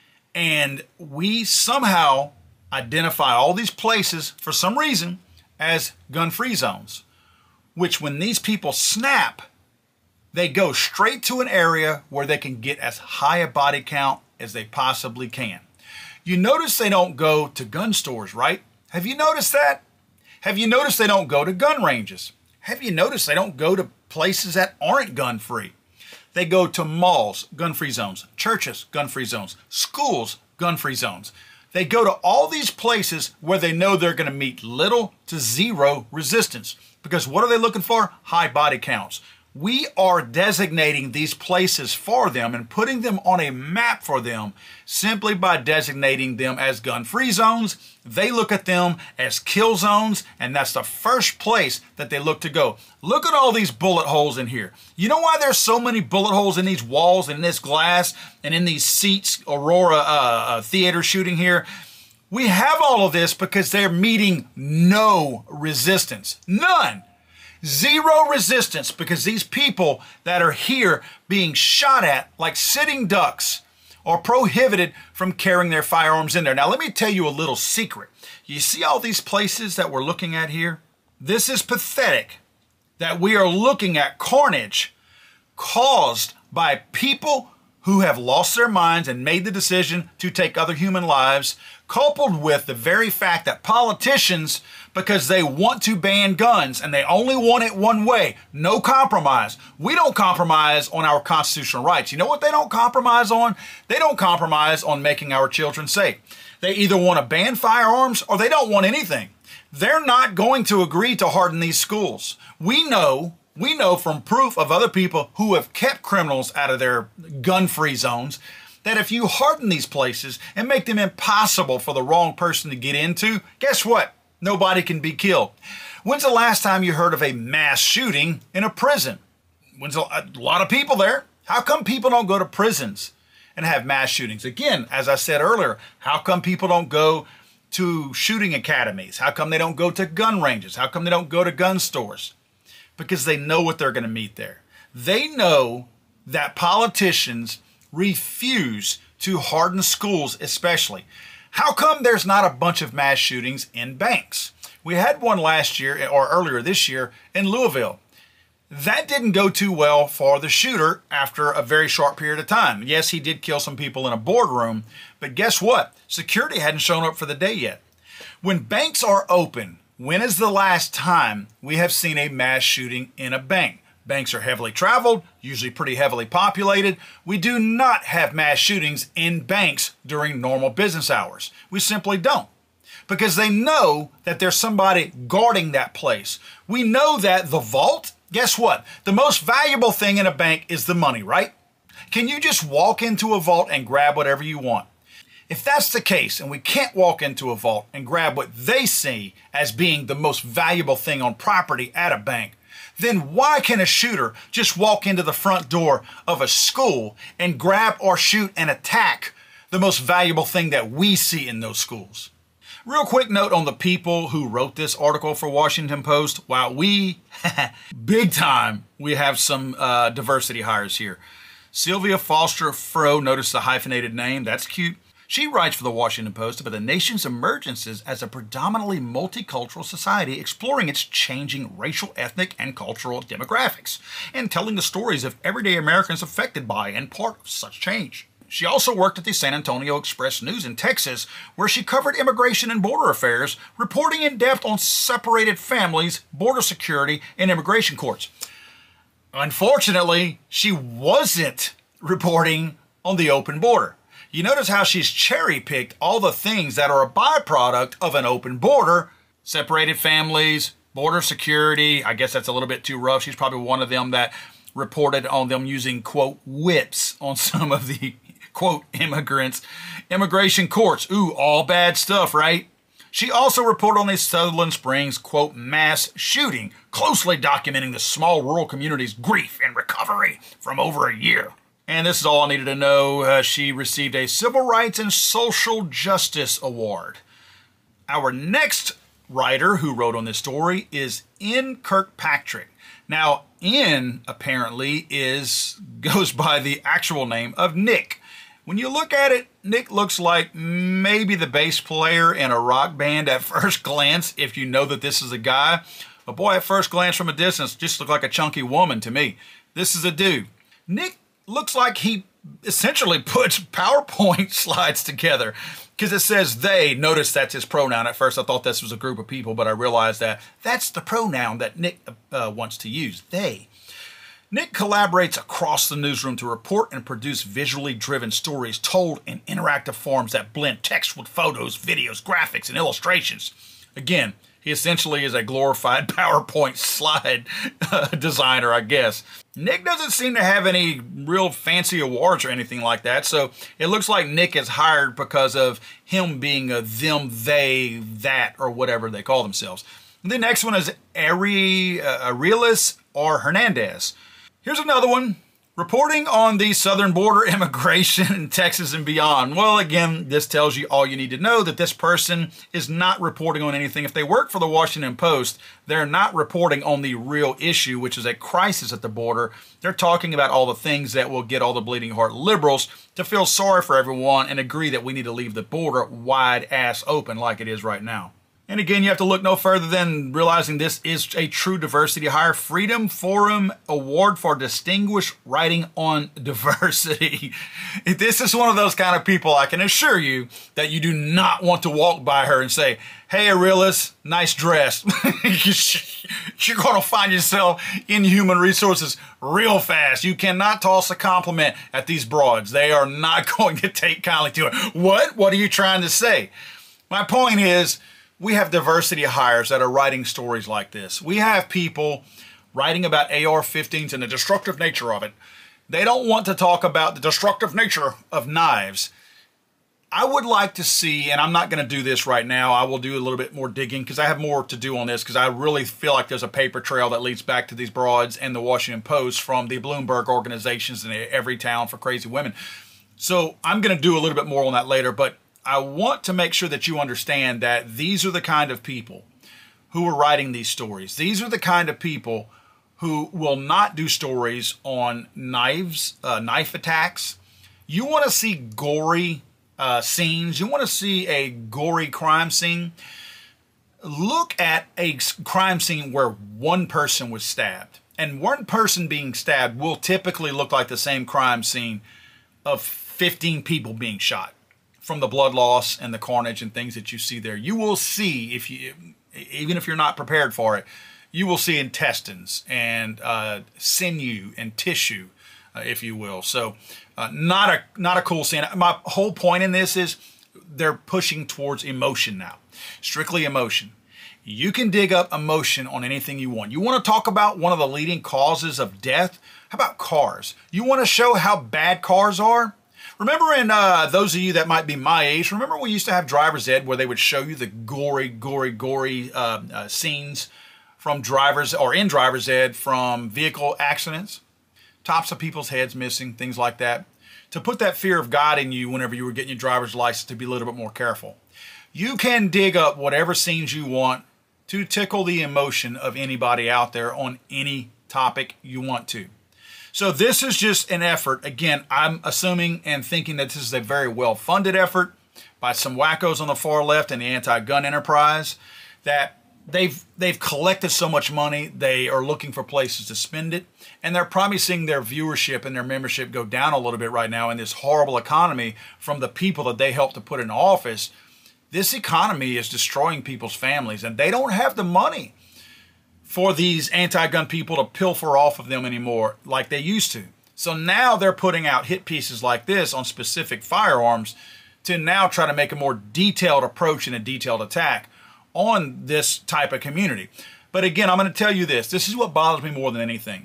Speaker 1: And we somehow identify all these places, for some reason, as gun-free zones, which when these people snap, they go straight to an area where they can get as high a body count as they possibly can. You notice they don't go to gun stores, right? Have you noticed that? Have you noticed they don't go to gun ranges? Have you noticed they don't go to places that aren't gun-free? They go to malls, gun-free zones, churches, gun-free zones, schools, gun-free zones. They go to all these places where they know they're going to meet little to zero resistance. Because what are they looking for? High body counts. We are designating these places for them and putting them on a map for them simply by designating them as gun-free zones. They look at them as kill zones, and that's the first place that they look to go. Look at all these bullet holes in here. You know why there's so many bullet holes in these walls and in this glass and in these seats, Aurora uh, uh, theater shooting here? We have all of this because they're meeting no resistance. None. Zero resistance, because these people that are here being shot at like sitting ducks are prohibited from carrying their firearms in there. Now, let me tell you a little secret. You see all these places that we're looking at here? This is pathetic that we are looking at carnage caused by people who have lost their minds and made the decision to take other human lives, coupled with the very fact that politicians, because they want to ban guns and they only want it one way, no compromise. We don't compromise on our constitutional rights. You know what they don't compromise on? They don't compromise on making our children safe. They either want to ban firearms or they don't want anything. They're not going to agree to harden these schools. We know We know from proof of other people who have kept criminals out of their gun-free zones that if you harden these places and make them impossible for the wrong person to get into, guess what? Nobody can be killed. When's the last time you heard of a mass shooting in a prison? When's a, a lot of people there? How come people don't go to prisons and have mass shootings? Again, as I said earlier, how come people don't go to shooting academies? How come they don't go to gun ranges? How come they don't go to gun stores? Because they know what they're going to meet there. They know that politicians refuse to harden schools especially. How come there's not a bunch of mass shootings in banks? We had one last year or earlier this year in Louisville. That didn't go too well for the shooter after a very short period of time. Yes, he did kill some people in a boardroom, but guess what? Security hadn't shown up for the day yet. When banks are open, when is the last time we have seen a mass shooting in a bank? Banks are heavily traveled, usually pretty heavily populated. We do not have mass shootings in banks during normal business hours. We simply don't. Because they know that there's somebody guarding that place. We know that the vault, guess what? The most valuable thing in a bank is the money, right? Can you just walk into a vault and grab whatever you want? If that's the case, and we can't walk into a vault and grab what they see as being the most valuable thing on property at a bank, then why can a shooter just walk into the front door of a school and grab or shoot and attack the most valuable thing that we see in those schools? Real quick note on the people who wrote this article for Washington Post. While we, big time, we have some uh, diversity hires here. Sylvia Foster Fro, notice the hyphenated name, that's cute. She writes for the Washington Post about the nation's emergences as a predominantly multicultural society exploring its changing racial, ethnic, and cultural demographics, and telling the stories of everyday Americans affected by and part of such change. She also worked at the San Antonio Express News in Texas, where she covered immigration and border affairs, reporting in depth on separated families, border security, and immigration courts. Unfortunately, she wasn't reporting on the open border. You notice how she's cherry-picked all the things that are a byproduct of an open border. Separated families, border security. I guess that's a little bit too rough. She's probably one of them that reported on them using, quote, whips on some of the, quote, immigrants. Immigration courts. Ooh, all bad stuff, right? She also reported on the Sutherland Springs, quote, mass shooting, closely documenting the small rural community's grief and recovery from over a year. And this is all I needed to know. Uh, she received a Civil Rights and Social Justice Award. Our next writer who wrote on this story is N. Kirkpatrick. Now, N apparently is goes by the actual name of Nick. When you look at it, Nick looks like maybe the bass player in a rock band at first glance, if you know that this is a guy. But boy, at first glance from a distance, just looked like a chunky woman to me. This is a dude. Nick looks like he essentially puts PowerPoint slides together because it says they. Notice that's his pronoun. At first I thought this was a group of people, but I realized that that's the pronoun that Nick uh, wants to use, they. Nick collaborates across the newsroom to report and produce visually driven stories told in interactive forms that blend text with photos, videos, graphics, and illustrations. Again, he essentially is a glorified PowerPoint slide uh, designer, I guess. Nick doesn't seem to have any real fancy awards or anything like that, so it looks like Nick is hired because of him being a them, they, that, or whatever they call themselves. And the next one is Ari, uh, Arelis or Hernandez. Here's another one. Reporting on the southern border immigration in Texas and beyond. Well, again, this tells you all you need to know, that this person is not reporting on anything. If they work for the Washington Post, they're not reporting on the real issue, which is a crisis at the border. They're talking about all the things that will get all the bleeding heart liberals to feel sorry for everyone and agree that we need to leave the border wide ass open like it is right now. And again, you have to look no further than realizing this is a true diversity hire. Freedom Forum Award for Distinguished Writing on Diversity. This is one of those kind of people, I can assure you, that you do not want to walk by her and say, hey, Arelis, nice dress. You're going to find yourself in human resources real fast. You cannot toss a compliment at these broads. They are not going to take kindly to it. What? What are you trying to say? My point is, we have diversity hires that are writing stories like this. We have people writing about A R fifteens and the destructive nature of it. They don't want to talk about the destructive nature of knives. I would like to see, and I'm not going to do this right now, I will do a little bit more digging because I have more to do on this because I really feel like there's a paper trail that leads back to these broads and the Washington Post from the Bloomberg organizations in every town for crazy women. So I'm going to do a little bit more on that later, but I want to make sure that you understand that these are the kind of people who are writing these stories. These are the kind of people who will not do stories on knives, uh, knife attacks. You want to see gory uh, scenes. You want to see a gory crime scene. Look at a crime scene where one person was stabbed. And one person being stabbed will typically look like the same crime scene of fifteen people being shot from the blood loss and the carnage and things that you see there. You will see, if you, even if you're not prepared for it, you will see intestines and uh, sinew and tissue, uh, if you will. So uh, not a not a cool scene. My whole point in this is they're pushing towards emotion now. Strictly emotion. You can dig up emotion on anything you want. You want to talk about one of the leading causes of death? How about cars? You want to show how bad cars are? Remember in uh, those of you that might be my age, remember we used to have driver's ed where they would show you the gory, gory, gory uh, uh, scenes from drivers or in driver's ed from vehicle accidents, tops of people's heads missing, things like that, to put that fear of God in you whenever you were getting your driver's license to be a little bit more careful. You can dig up whatever scenes you want to tickle the emotion of anybody out there on any topic you want to. So this is just an effort. Again, I'm assuming and thinking that this is a very well-funded effort by some wackos on the far left and the anti-gun enterprise that They've they've collected so much money, they are looking for places to spend it, and they're probably seeing their viewership and their membership go down a little bit right now in this horrible economy from the people that they helped to put in office. This economy is destroying people's families, and they don't have the money for these anti-gun people to pilfer off of them anymore like they used to. So now they're putting out hit pieces like this on specific firearms to now try to make a more detailed approach and a detailed attack on this type of community. But again, I'm going to tell you this. This is what bothers me more than anything.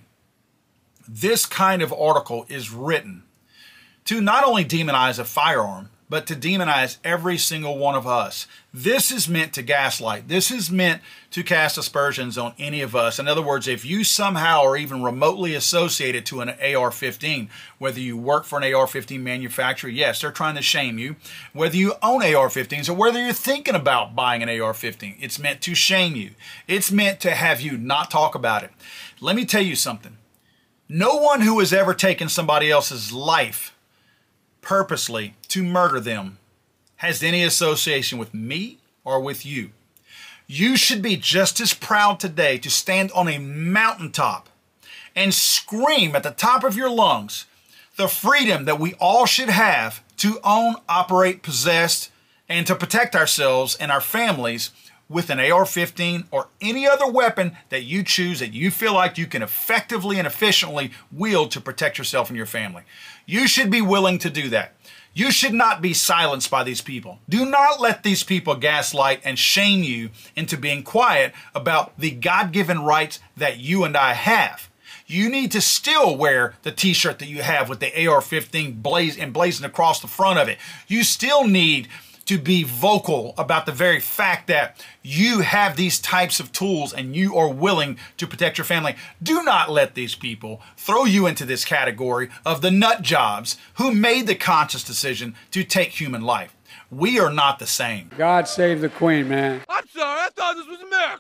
Speaker 1: This kind of article is written to not only demonize a firearm, but to demonize every single one of us. This is meant to gaslight. This is meant to cast aspersions on any of us. In other words, if you somehow are even remotely associated to an A R fifteen, whether you work for an A R fifteen manufacturer, yes, they're trying to shame you. Whether you own A R fifteens or whether you're thinking about buying an A R fifteen, it's meant to shame you. It's meant to have you not talk about it. Let me tell you something. No one who has ever taken somebody else's life purposely to murder them has any association with me or with you. You should be just as proud today to stand on a mountaintop and scream at the top of your lungs the freedom that we all should have to own, operate, possess, and to protect ourselves and our families with an A R fifteen or any other weapon that you choose that you feel like you can effectively and efficiently wield to protect yourself and your family. You should be willing to do that. You should not be silenced by these people. Do not let these people gaslight and shame you into being quiet about the God-given rights that you and I have. You need to still wear the t-shirt that you have with the A R fifteen blaze emblazoned across the front of it. You still need to be vocal about the very fact that you have these types of tools and you are willing to protect your family. Do not let these people throw you into this category of the nut jobs who made the conscious decision to take human life. We are not the same.
Speaker 2: God save the Queen, man.
Speaker 3: I'm sorry, I thought this was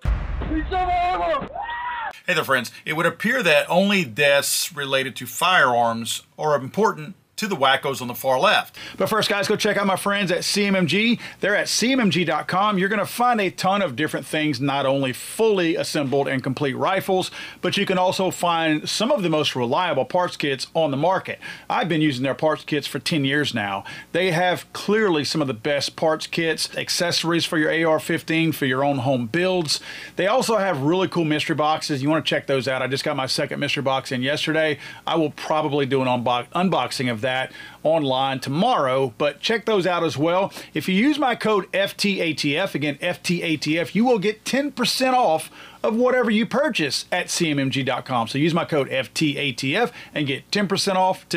Speaker 3: America.
Speaker 1: Hey there, friends. It would appear that only deaths related to firearms are important to the wackos on the far left. But first, guys, go check out my friends at C M M G. They're at C M M G dot com. You're going to find a ton of different things, not only fully assembled and complete rifles, but you can also find some of the most reliable parts kits on the market. I've been using their parts kits for ten years now. They have clearly some of the best parts kits, accessories for your A R fifteen, for your own home builds. They also have really cool mystery boxes. You want to check those out. I just got my second mystery box in yesterday. I will probably do an unbo- unboxing of that online tomorrow, but check those out as well. If you use my code F T A T F, again F T A T F, you will get ten percent off of whatever you purchase at C M M G dot com. So use my code F T A T F and get ten percent off today.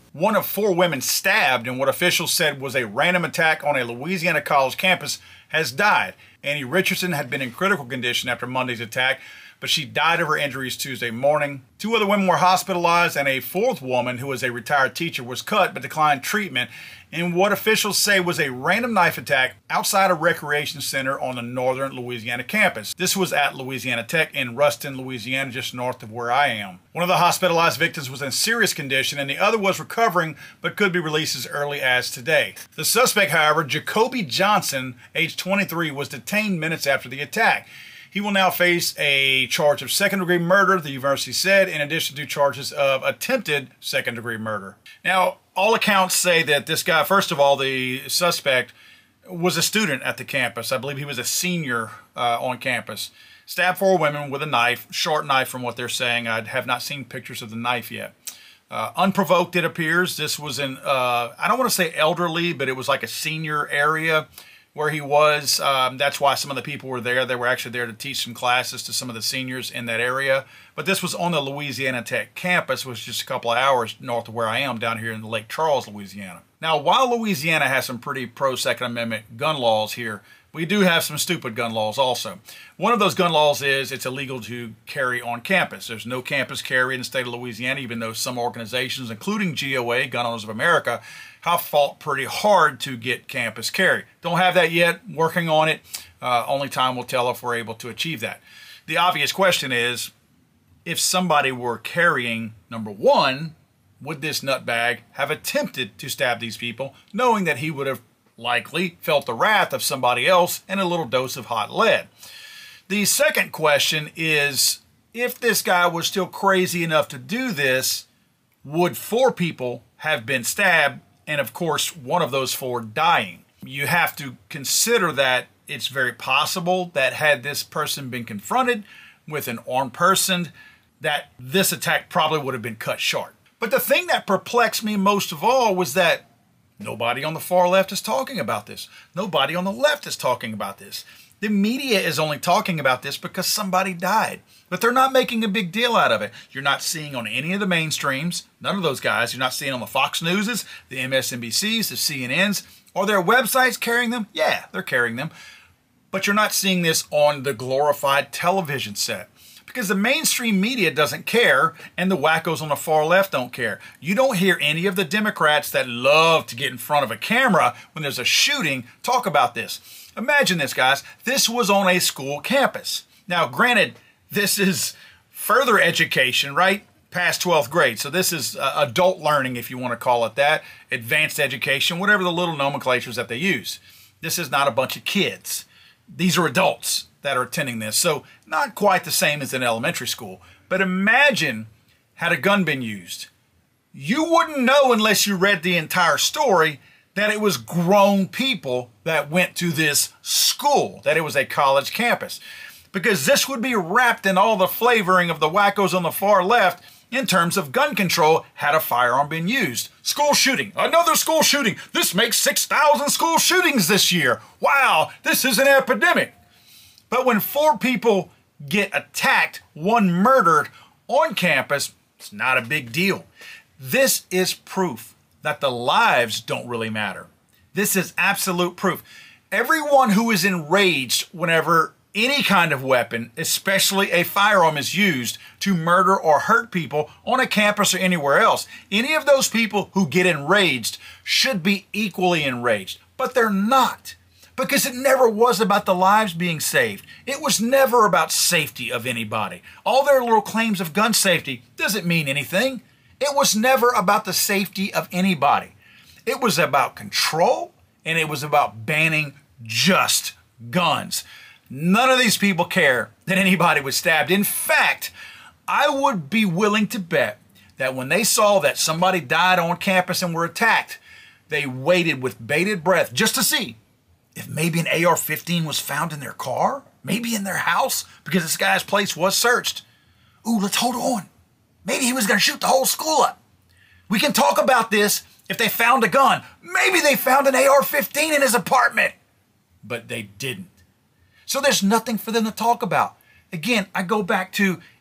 Speaker 1: One of four women stabbed in what officials said was a random attack on a Louisiana college campus has died. Annie Richardson had been in critical condition after Monday's attack, but she died of her injuries Tuesday morning. Two other women were hospitalized, and a fourth woman, who was a retired teacher, was cut but declined treatment in what officials say was a random knife attack outside a recreation center on the northern Louisiana campus. This was at Louisiana Tech in Ruston, Louisiana, just north of where I am. One of the hospitalized victims was in serious condition, and the other was recovering but could be released as early as today. The suspect, however, Jacoby Johnson, age twenty-three, was detained minutes after the attack. He will now face a charge of second-degree murder, the university said, in addition to charges of attempted second-degree murder. Now, all accounts say that this guy, first of all, the suspect, was a student at the campus. I believe he was a senior uh, on campus. Stabbed four women with a knife, short knife from what they're saying. I have not seen pictures of the knife yet. Uh, unprovoked, it appears. This was in, uh, I don't want to say elderly, but it was like a senior area where he was. Um, that's why some of the people were there. They were actually there to teach some classes to some of the seniors in that area. But this was on the Louisiana Tech campus, which is just a couple of hours north of where I am, down here in Lake Charles, Louisiana. Now, while Louisiana has some pretty pro-Second Amendment gun laws here, we do have some stupid gun laws also. One of those gun laws is it's illegal to carry on campus. There's no campus carry in the state of Louisiana, even though some organizations, including G O A, Gun Owners of America, have fought pretty hard to get campus carry. Don't have that yet, working on it. Uh, only time will tell if we're able to achieve that. The obvious question is, if somebody were carrying, number one, would this nutbag have attempted to stab these people, knowing that he would have likely felt the wrath of somebody else and a little dose of hot lead? The second question is, if this guy was still crazy enough to do this, would four people have been stabbed, and of course one of those four dying? You have to consider that it's very possible that had this person been confronted with an armed person, that this attack probably would have been cut short. But the thing that perplexed me most of all was that nobody on the far left is talking about this. Nobody on the left is talking about this. The media is only talking about this because somebody died. But they're not making a big deal out of it. You're not seeing on any of the mainstreams, none of those guys. You're not seeing on the Fox Newses, the M S N B Cs, the C N Ns. Are their websites carrying them? Yeah, they're carrying them. But you're not seeing this on the glorified television set, because the mainstream media doesn't care, and the wackos on the far left don't care. You don't hear any of the Democrats that love to get in front of a camera when there's a shooting talk about this. Imagine this, guys. This was on a school campus. Now, granted, this is further education, right? Past twelfth grade. So this is uh, adult learning, if you want to call it that. Advanced education, whatever the little nomenclatures that they use. This is not a bunch of kids. These are adults that are attending this. So not quite the same as in elementary school. But imagine had a gun been used. You wouldn't know unless you read the entire story that it was grown people that went to this school, that it was a college campus. Because this would be wrapped in all the flavoring of the wackos on the far left in terms of gun control had a firearm been used. School shooting, another school shooting. This makes six thousand school shootings this year. Wow, this is an epidemic. But when four people get attacked, one murdered on campus, it's not a big deal. This is proof that the lives don't really matter. This is absolute proof. Everyone who is enraged whenever any kind of weapon, especially a firearm, is used to murder or hurt people on a campus or anywhere else, any of those people who get enraged should be equally enraged. But they're not. Because it never was about the lives being saved. It was never about safety of anybody. All their little claims of gun safety doesn't mean anything. It was never about the safety of anybody. It was about control, and it was about banning just guns. None of these people care that anybody was stabbed. In fact, I would be willing to bet that when they saw that somebody died on campus and were attacked, they waited with bated breath just to see if maybe an A R fifteen was found in their car, maybe in their house, because this guy's place was searched. Ooh, let's hold on. Maybe he was going to shoot the whole school up. We can talk about this if they found a gun. Maybe they found an A R fifteen in his apartment. But they didn't. So there's nothing for them to talk about. Again, I go back to,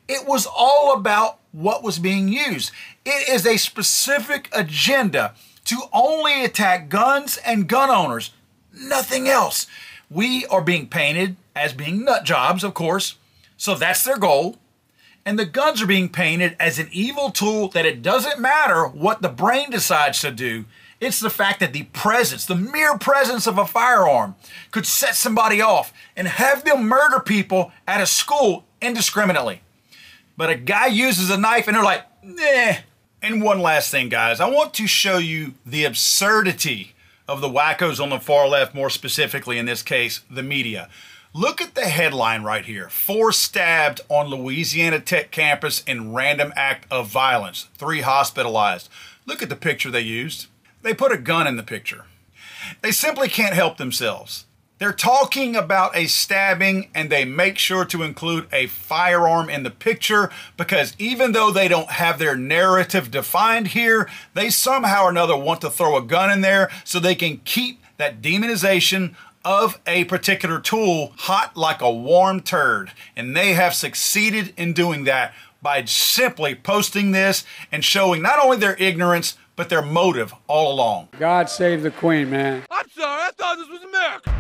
Speaker 1: It was all about what was being used. It is a specific agenda to only attack guns and gun owners, nothing else. We are being painted as being nut jobs, of course, so that's their goal. And the guns are being painted as an evil tool that it doesn't matter what the brain decides to do. It's the fact that the presence, the mere presence of a firearm could set somebody off and have them murder people at a school indiscriminately. But a guy uses a knife and they're like, eh. And one last thing, guys, I want to show you the absurdity of the wackos on the far left, more specifically in this case, the media. Look at the headline right here. Four stabbed on Louisiana Tech campus in random act of violence. Three hospitalized. Look at the picture they used. They put a gun in the picture. They simply can't help themselves. They're talking about a stabbing and they make sure to include a firearm in the picture because even though they don't have their narrative defined here, they somehow or another want to throw a gun in there so they can keep that demonization of a particular tool hot like a warm turd. And they have succeeded in doing that by simply posting this and showing not only their ignorance, but their motive all along.
Speaker 2: God save the Queen, man.
Speaker 3: I'm sorry, I thought this was America.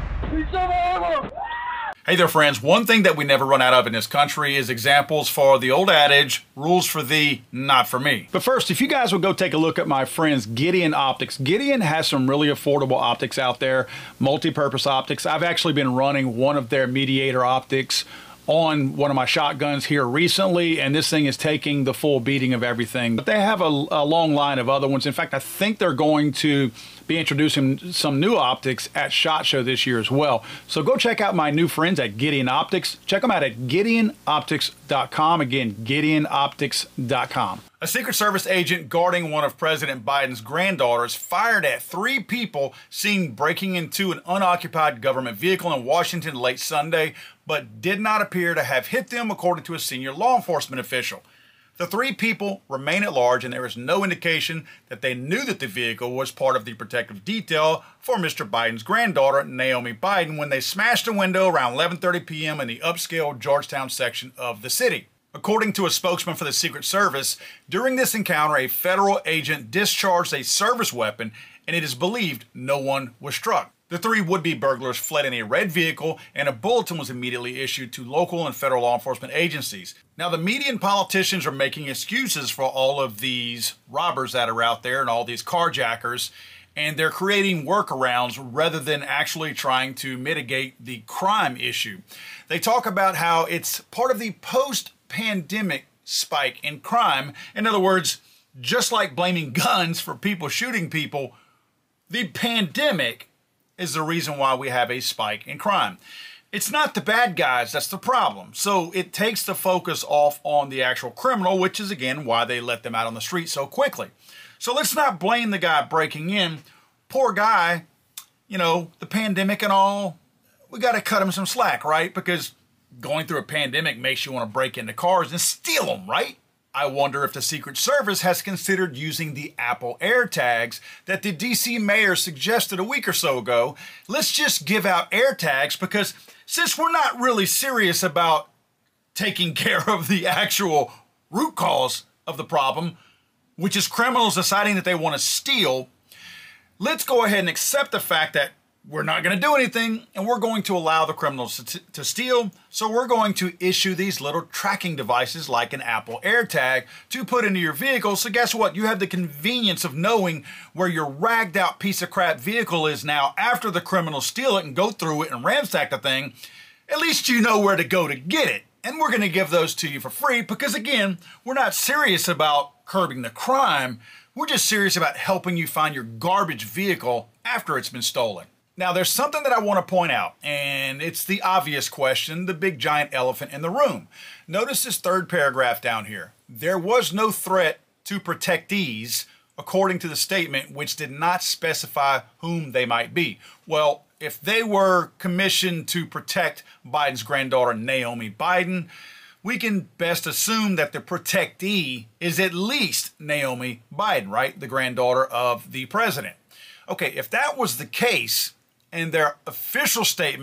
Speaker 1: Hey there, friends. One thing that we never run out of in this country is examples for the old adage, rules for thee, not for me. But first, if you guys will go take a look at my friends Gideon Optics. Gideon has some really affordable optics out there, multi-purpose optics. I've actually been running one of their Mediator optics on one of my shotguns here recently, and this thing is taking the full beating of everything. But they have a, a long line of other ones. In fact, I think they're going to be introducing some new optics at SHOT Show this year as well. So go check out my new friends at Gideon Optics. Check them out at Gideon Optics dot com. Again, Gideon Optics dot com. A Secret Service agent guarding one of President Biden's granddaughters fired at three people seen breaking into an unoccupied government vehicle in Washington late Sunday, but did not appear to have hit them, according to a senior law enforcement official. The three people remain at large, and there is no indication that they knew that the vehicle was part of the protective detail for Mister Biden's granddaughter, Naomi Biden, when they smashed a window around eleven thirty p m in the upscale Georgetown section of the city. According to a spokesman for the Secret Service, during this encounter, a federal agent discharged a service weapon, and it is believed no one was struck. The three would-be burglars fled in a red vehicle, and a bulletin was immediately issued to local and federal law enforcement agencies. Now, the media and politicians are making excuses for all of these robbers that are out there and all these carjackers, and they're creating workarounds rather than actually trying to mitigate the crime issue. They talk about how it's part of the post-pandemic spike in crime. In other words, just like blaming guns for people shooting people, the pandemic is the reason why we have a spike in crime. It's not the bad guys that's the problem. So it takes the focus off on the actual criminal, which is again why they let them out on the street so quickly. So let's not blame the guy breaking in. Poor guy, you know, the pandemic and all, we got to cut him some slack, right? Because going through a pandemic makes you want to break into cars and steal them, right? I wonder if the Secret Service has considered using the Apple AirTags that the D C mayor suggested a week or so ago. Let's just give out AirTags because since we're not really serious about taking care of the actual root cause of the problem, which is criminals deciding that they want to steal, let's go ahead and accept the fact that we're not going to do anything and we're going to allow the criminals to, to steal. So we're going to issue these little tracking devices like an Apple AirTag to put into your vehicle. So guess what? You have the convenience of knowing where your ragged out piece of crap vehicle is now after the criminals steal it and go through it and ransack the thing. At least you know where to go to get it. And we're going to give those to you for free because again, we're not serious about curbing the crime. We're just serious about helping you find your garbage vehicle after it's been stolen. Now, there's something that I want to point out, and it's the obvious question, the big giant elephant in the room. Notice this third paragraph down here. There was no threat to protectees, according to the statement, which did not specify whom they might be. Well, if they were commissioned to protect Biden's granddaughter, Naomi Biden, we can best assume that the protectee is at least Naomi Biden, right? The granddaughter of the president. Okay, if that was the case, and their official statement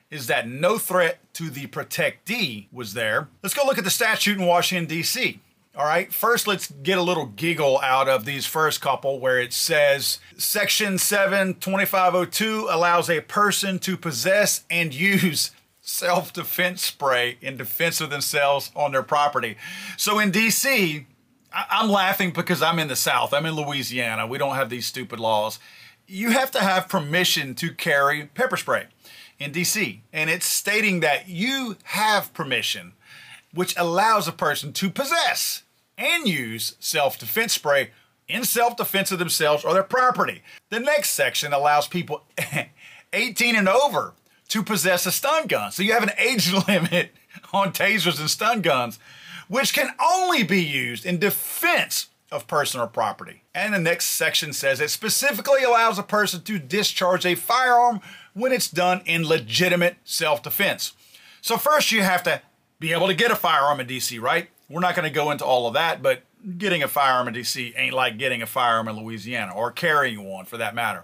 Speaker 1: is that no threat to the protectee was there. Let's go look at the statute in Washington, D C All right, first let's get a little giggle out of these first couple where it says Section seven twenty-five oh two allows a person to possess and use self-defense spray in defense of themselves on their property. So in D C, I'm laughing because I'm in the South. I'm in Louisiana. We don't have these stupid laws. You have to have permission to carry pepper spray in D C, and it's stating that you have permission, which allows a person to possess and use self-defense spray in self-defense of themselves or their property. The next section allows people eighteen and over to possess a stun gun. So you have an age limit on tasers and stun guns, which can only be used in defense of person or property. And the next section says it specifically allows a person to discharge a firearm when it's done in legitimate self-defense. So first you have to be able to get a firearm in D C, right? We're not going to go into all of that, but getting a firearm in D C ain't like getting a firearm in Louisiana, or carrying one for that matter.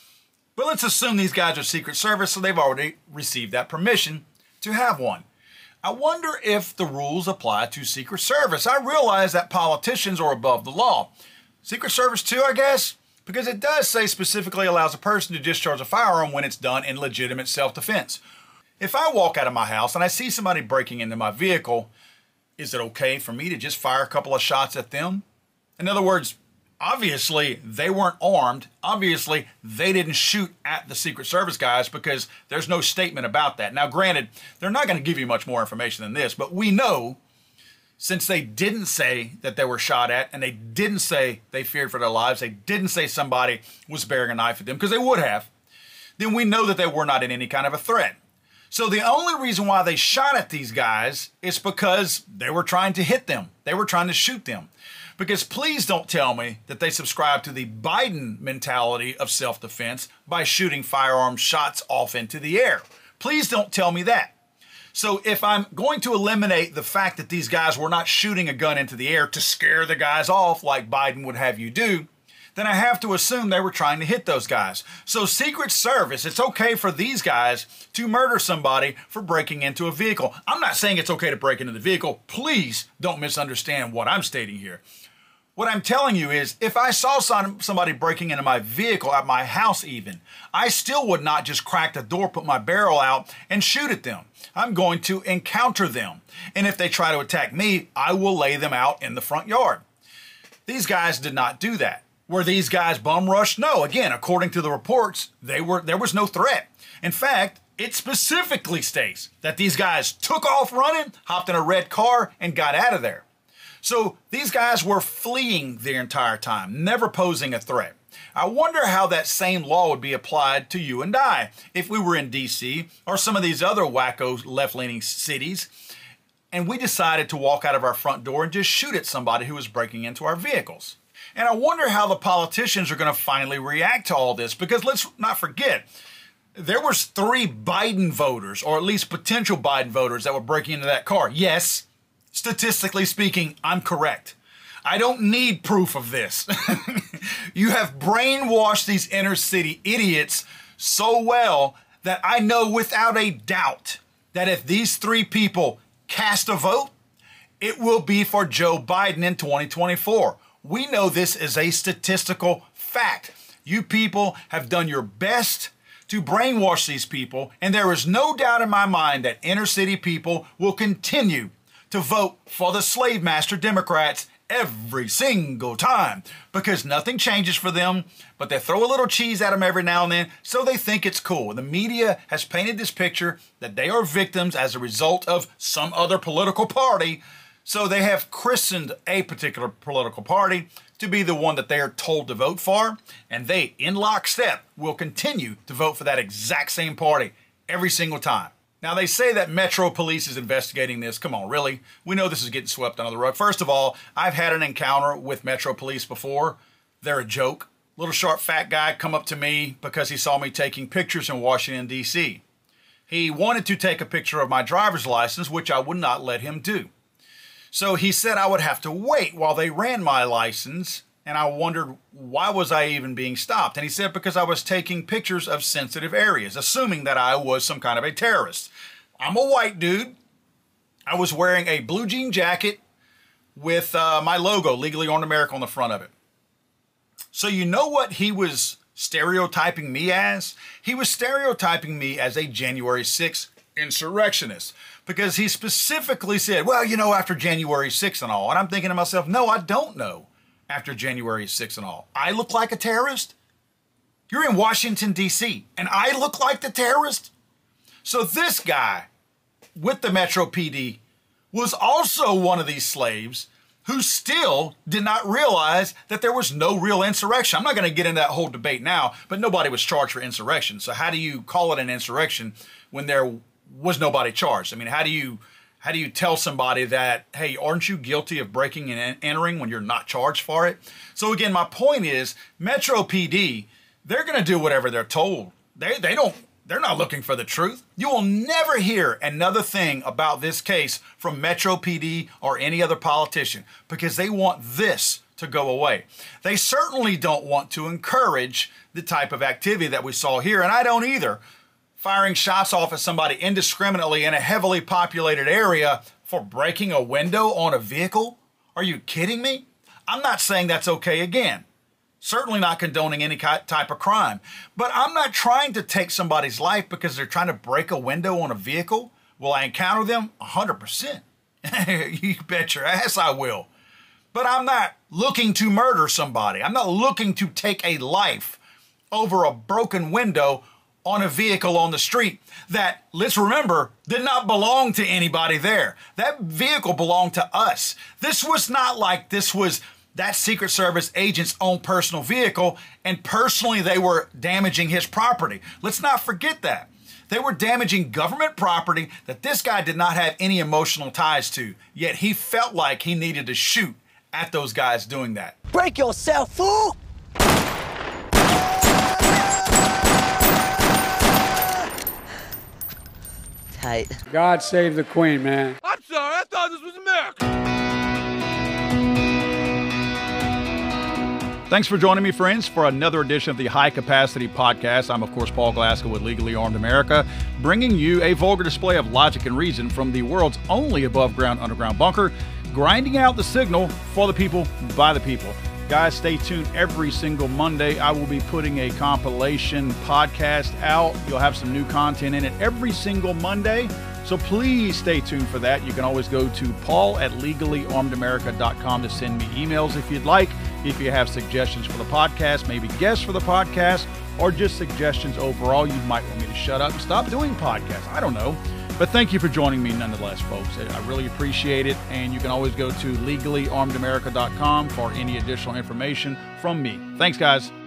Speaker 1: But let's assume these guys are Secret Service, so they've already received that permission to have one. I wonder if the rules apply to Secret Service. I realize that politicians are above the law. Secret Service too, I guess, because it does say specifically allows a person to discharge a firearm when it's done in legitimate self-defense. If I walk out of my house and I see somebody breaking into my vehicle, is it okay for me to just fire a couple of shots at them? In other words, obviously they weren't armed. Obviously they didn't shoot at the Secret Service guys because there's no statement about that. Now granted, they're not going to give you much more information than this, but we know since they didn't say that they were shot at and they didn't say they feared for their lives, they didn't say somebody was bearing a knife at them, because they would have, then we know that they were not in any kind of a threat. So the only reason why they shot at these guys is because they were trying to hit them. They were trying to shoot them. Because please don't tell me that they subscribe to the Biden mentality of self-defense by shooting firearm shots off into the air. Please don't tell me that. So if I'm going to eliminate the fact that these guys were not shooting a gun into the air to scare the guys off like Biden would have you do, then I have to assume they were trying to hit those guys. So Secret Service, it's okay for these guys to murder somebody for breaking into a vehicle. I'm not saying it's okay to break into the vehicle. Please don't misunderstand what I'm stating here. What I'm telling you is, if I saw some, somebody breaking into my vehicle at my house even, I still would not just crack the door, put my barrel out, and shoot at them. I'm going to encounter them. And if they try to attack me, I will lay them out in the front yard. These guys did not do that. Were these guys bum rushed? No. Again, according to the reports, they were. there was no threat. In fact, it specifically states that these guys took off running, hopped in a red car, and got out of there. So these guys were fleeing the entire time, never posing a threat. I wonder how that same law would be applied to you and I if we were in D C or some of these other wacko left-leaning cities and we decided to walk out of our front door and just shoot at somebody who was breaking into our vehicles. And I wonder how the politicians are going to finally react to all this, because let's not forget, there was three Biden voters, or at least potential Biden voters, that were breaking into that car. Yes, statistically speaking, I'm correct. I don't need proof of this. You have brainwashed these inner city idiots so well that I know without a doubt that if these three people cast a vote, it will be for Joe Biden in twenty twenty-four. We know this is a statistical fact. You people have done your best to brainwash these people, and there is no doubt in my mind that inner city people will continue to vote for the slave master Democrats every single time, because nothing changes for them, but they throw a little cheese at them every now and then, so they think it's cool. The media has painted this picture that they are victims as a result of some other political party, so they have christened a particular political party to be the one that they are told to vote for, and they, in lockstep, will continue to vote for that exact same party every single time. Now, they say that Metro Police is investigating this. Come on, really? We know this is getting swept under the rug. First of all, I've had an encounter with Metro Police before. They're a joke. Little short fat guy come up to me because he saw me taking pictures in Washington, D C He wanted to take a picture of my driver's license, which I would not let him do. So he said I would have to wait while they ran my license And I wondered, why was I even being stopped? And he said, because I was taking pictures of sensitive areas, assuming that I was some kind of a terrorist. I'm a white dude. I was wearing a blue jean jacket with uh, my logo, Legally Armed America, on the front of it. So you know what he was stereotyping me as? He was stereotyping me as a January sixth insurrectionist, because he specifically said, well, you know, after January sixth and all. And I'm thinking to myself, no, I don't know after January sixth and all. I look like a terrorist? You're in Washington, D C, and I look like the terrorist? So this guy with the Metro P D was also one of these slaves who still did not realize that there was no real insurrection. I'm not going to get into that whole debate now, but nobody was charged for insurrection. So how do you call it an insurrection when there was nobody charged? I mean, how do you how do you tell somebody that, hey, aren't you guilty of breaking and entering when you're not charged for it? So again, my point is, Metro P D, they're going to do whatever they're told. They they don't They're not looking for the truth. You will never hear another thing about this case from Metro P D or any other politician, because they want this to go away. They certainly don't want to encourage the type of activity that we saw here, and I don't either. Firing shots off at somebody indiscriminately in a heavily populated area for breaking a window on a vehicle? Are you kidding me? I'm not saying that's okay again. Certainly not condoning any type of crime. But I'm not trying to take somebody's life because they're trying to break a window on a vehicle. Will I encounter them? one hundred percent. You bet your ass I will. But I'm not looking to murder somebody. I'm not looking to take a life over a broken window on a vehicle on the street that, let's remember, did not belong to anybody there. That vehicle belonged to us. This was not like this was that Secret Service agent's own personal vehicle, and personally they were damaging his property. Let's not forget that. They were damaging government property that this guy did not have any emotional ties to, yet he felt like he needed to shoot at those guys doing that.
Speaker 5: Break yourself, fool! Tight.
Speaker 2: God save the Queen, man.
Speaker 3: I'm sorry, I thought this was America.
Speaker 1: Thanks for joining me, friends, for another edition of the High Capacity Podcast. I'm, of course, Paul Glasgow with Legally Armed America, bringing you a vulgar display of logic and reason from the world's only above-ground underground bunker, grinding out the signal for the people, by the people. Guys, stay tuned every single Monday. I will be putting a compilation podcast out. You'll have some new content in it every single Monday. So please stay tuned for that. You can always go to paul at legally armed america dot com to send me emails if you'd like. If you have suggestions for the podcast, maybe guests for the podcast, or just suggestions overall, you might want me to shut up and stop doing podcasts. I don't know. But thank you for joining me nonetheless, folks. I really appreciate it. And you can always go to legally armed america dot com for any additional information from me. Thanks, guys.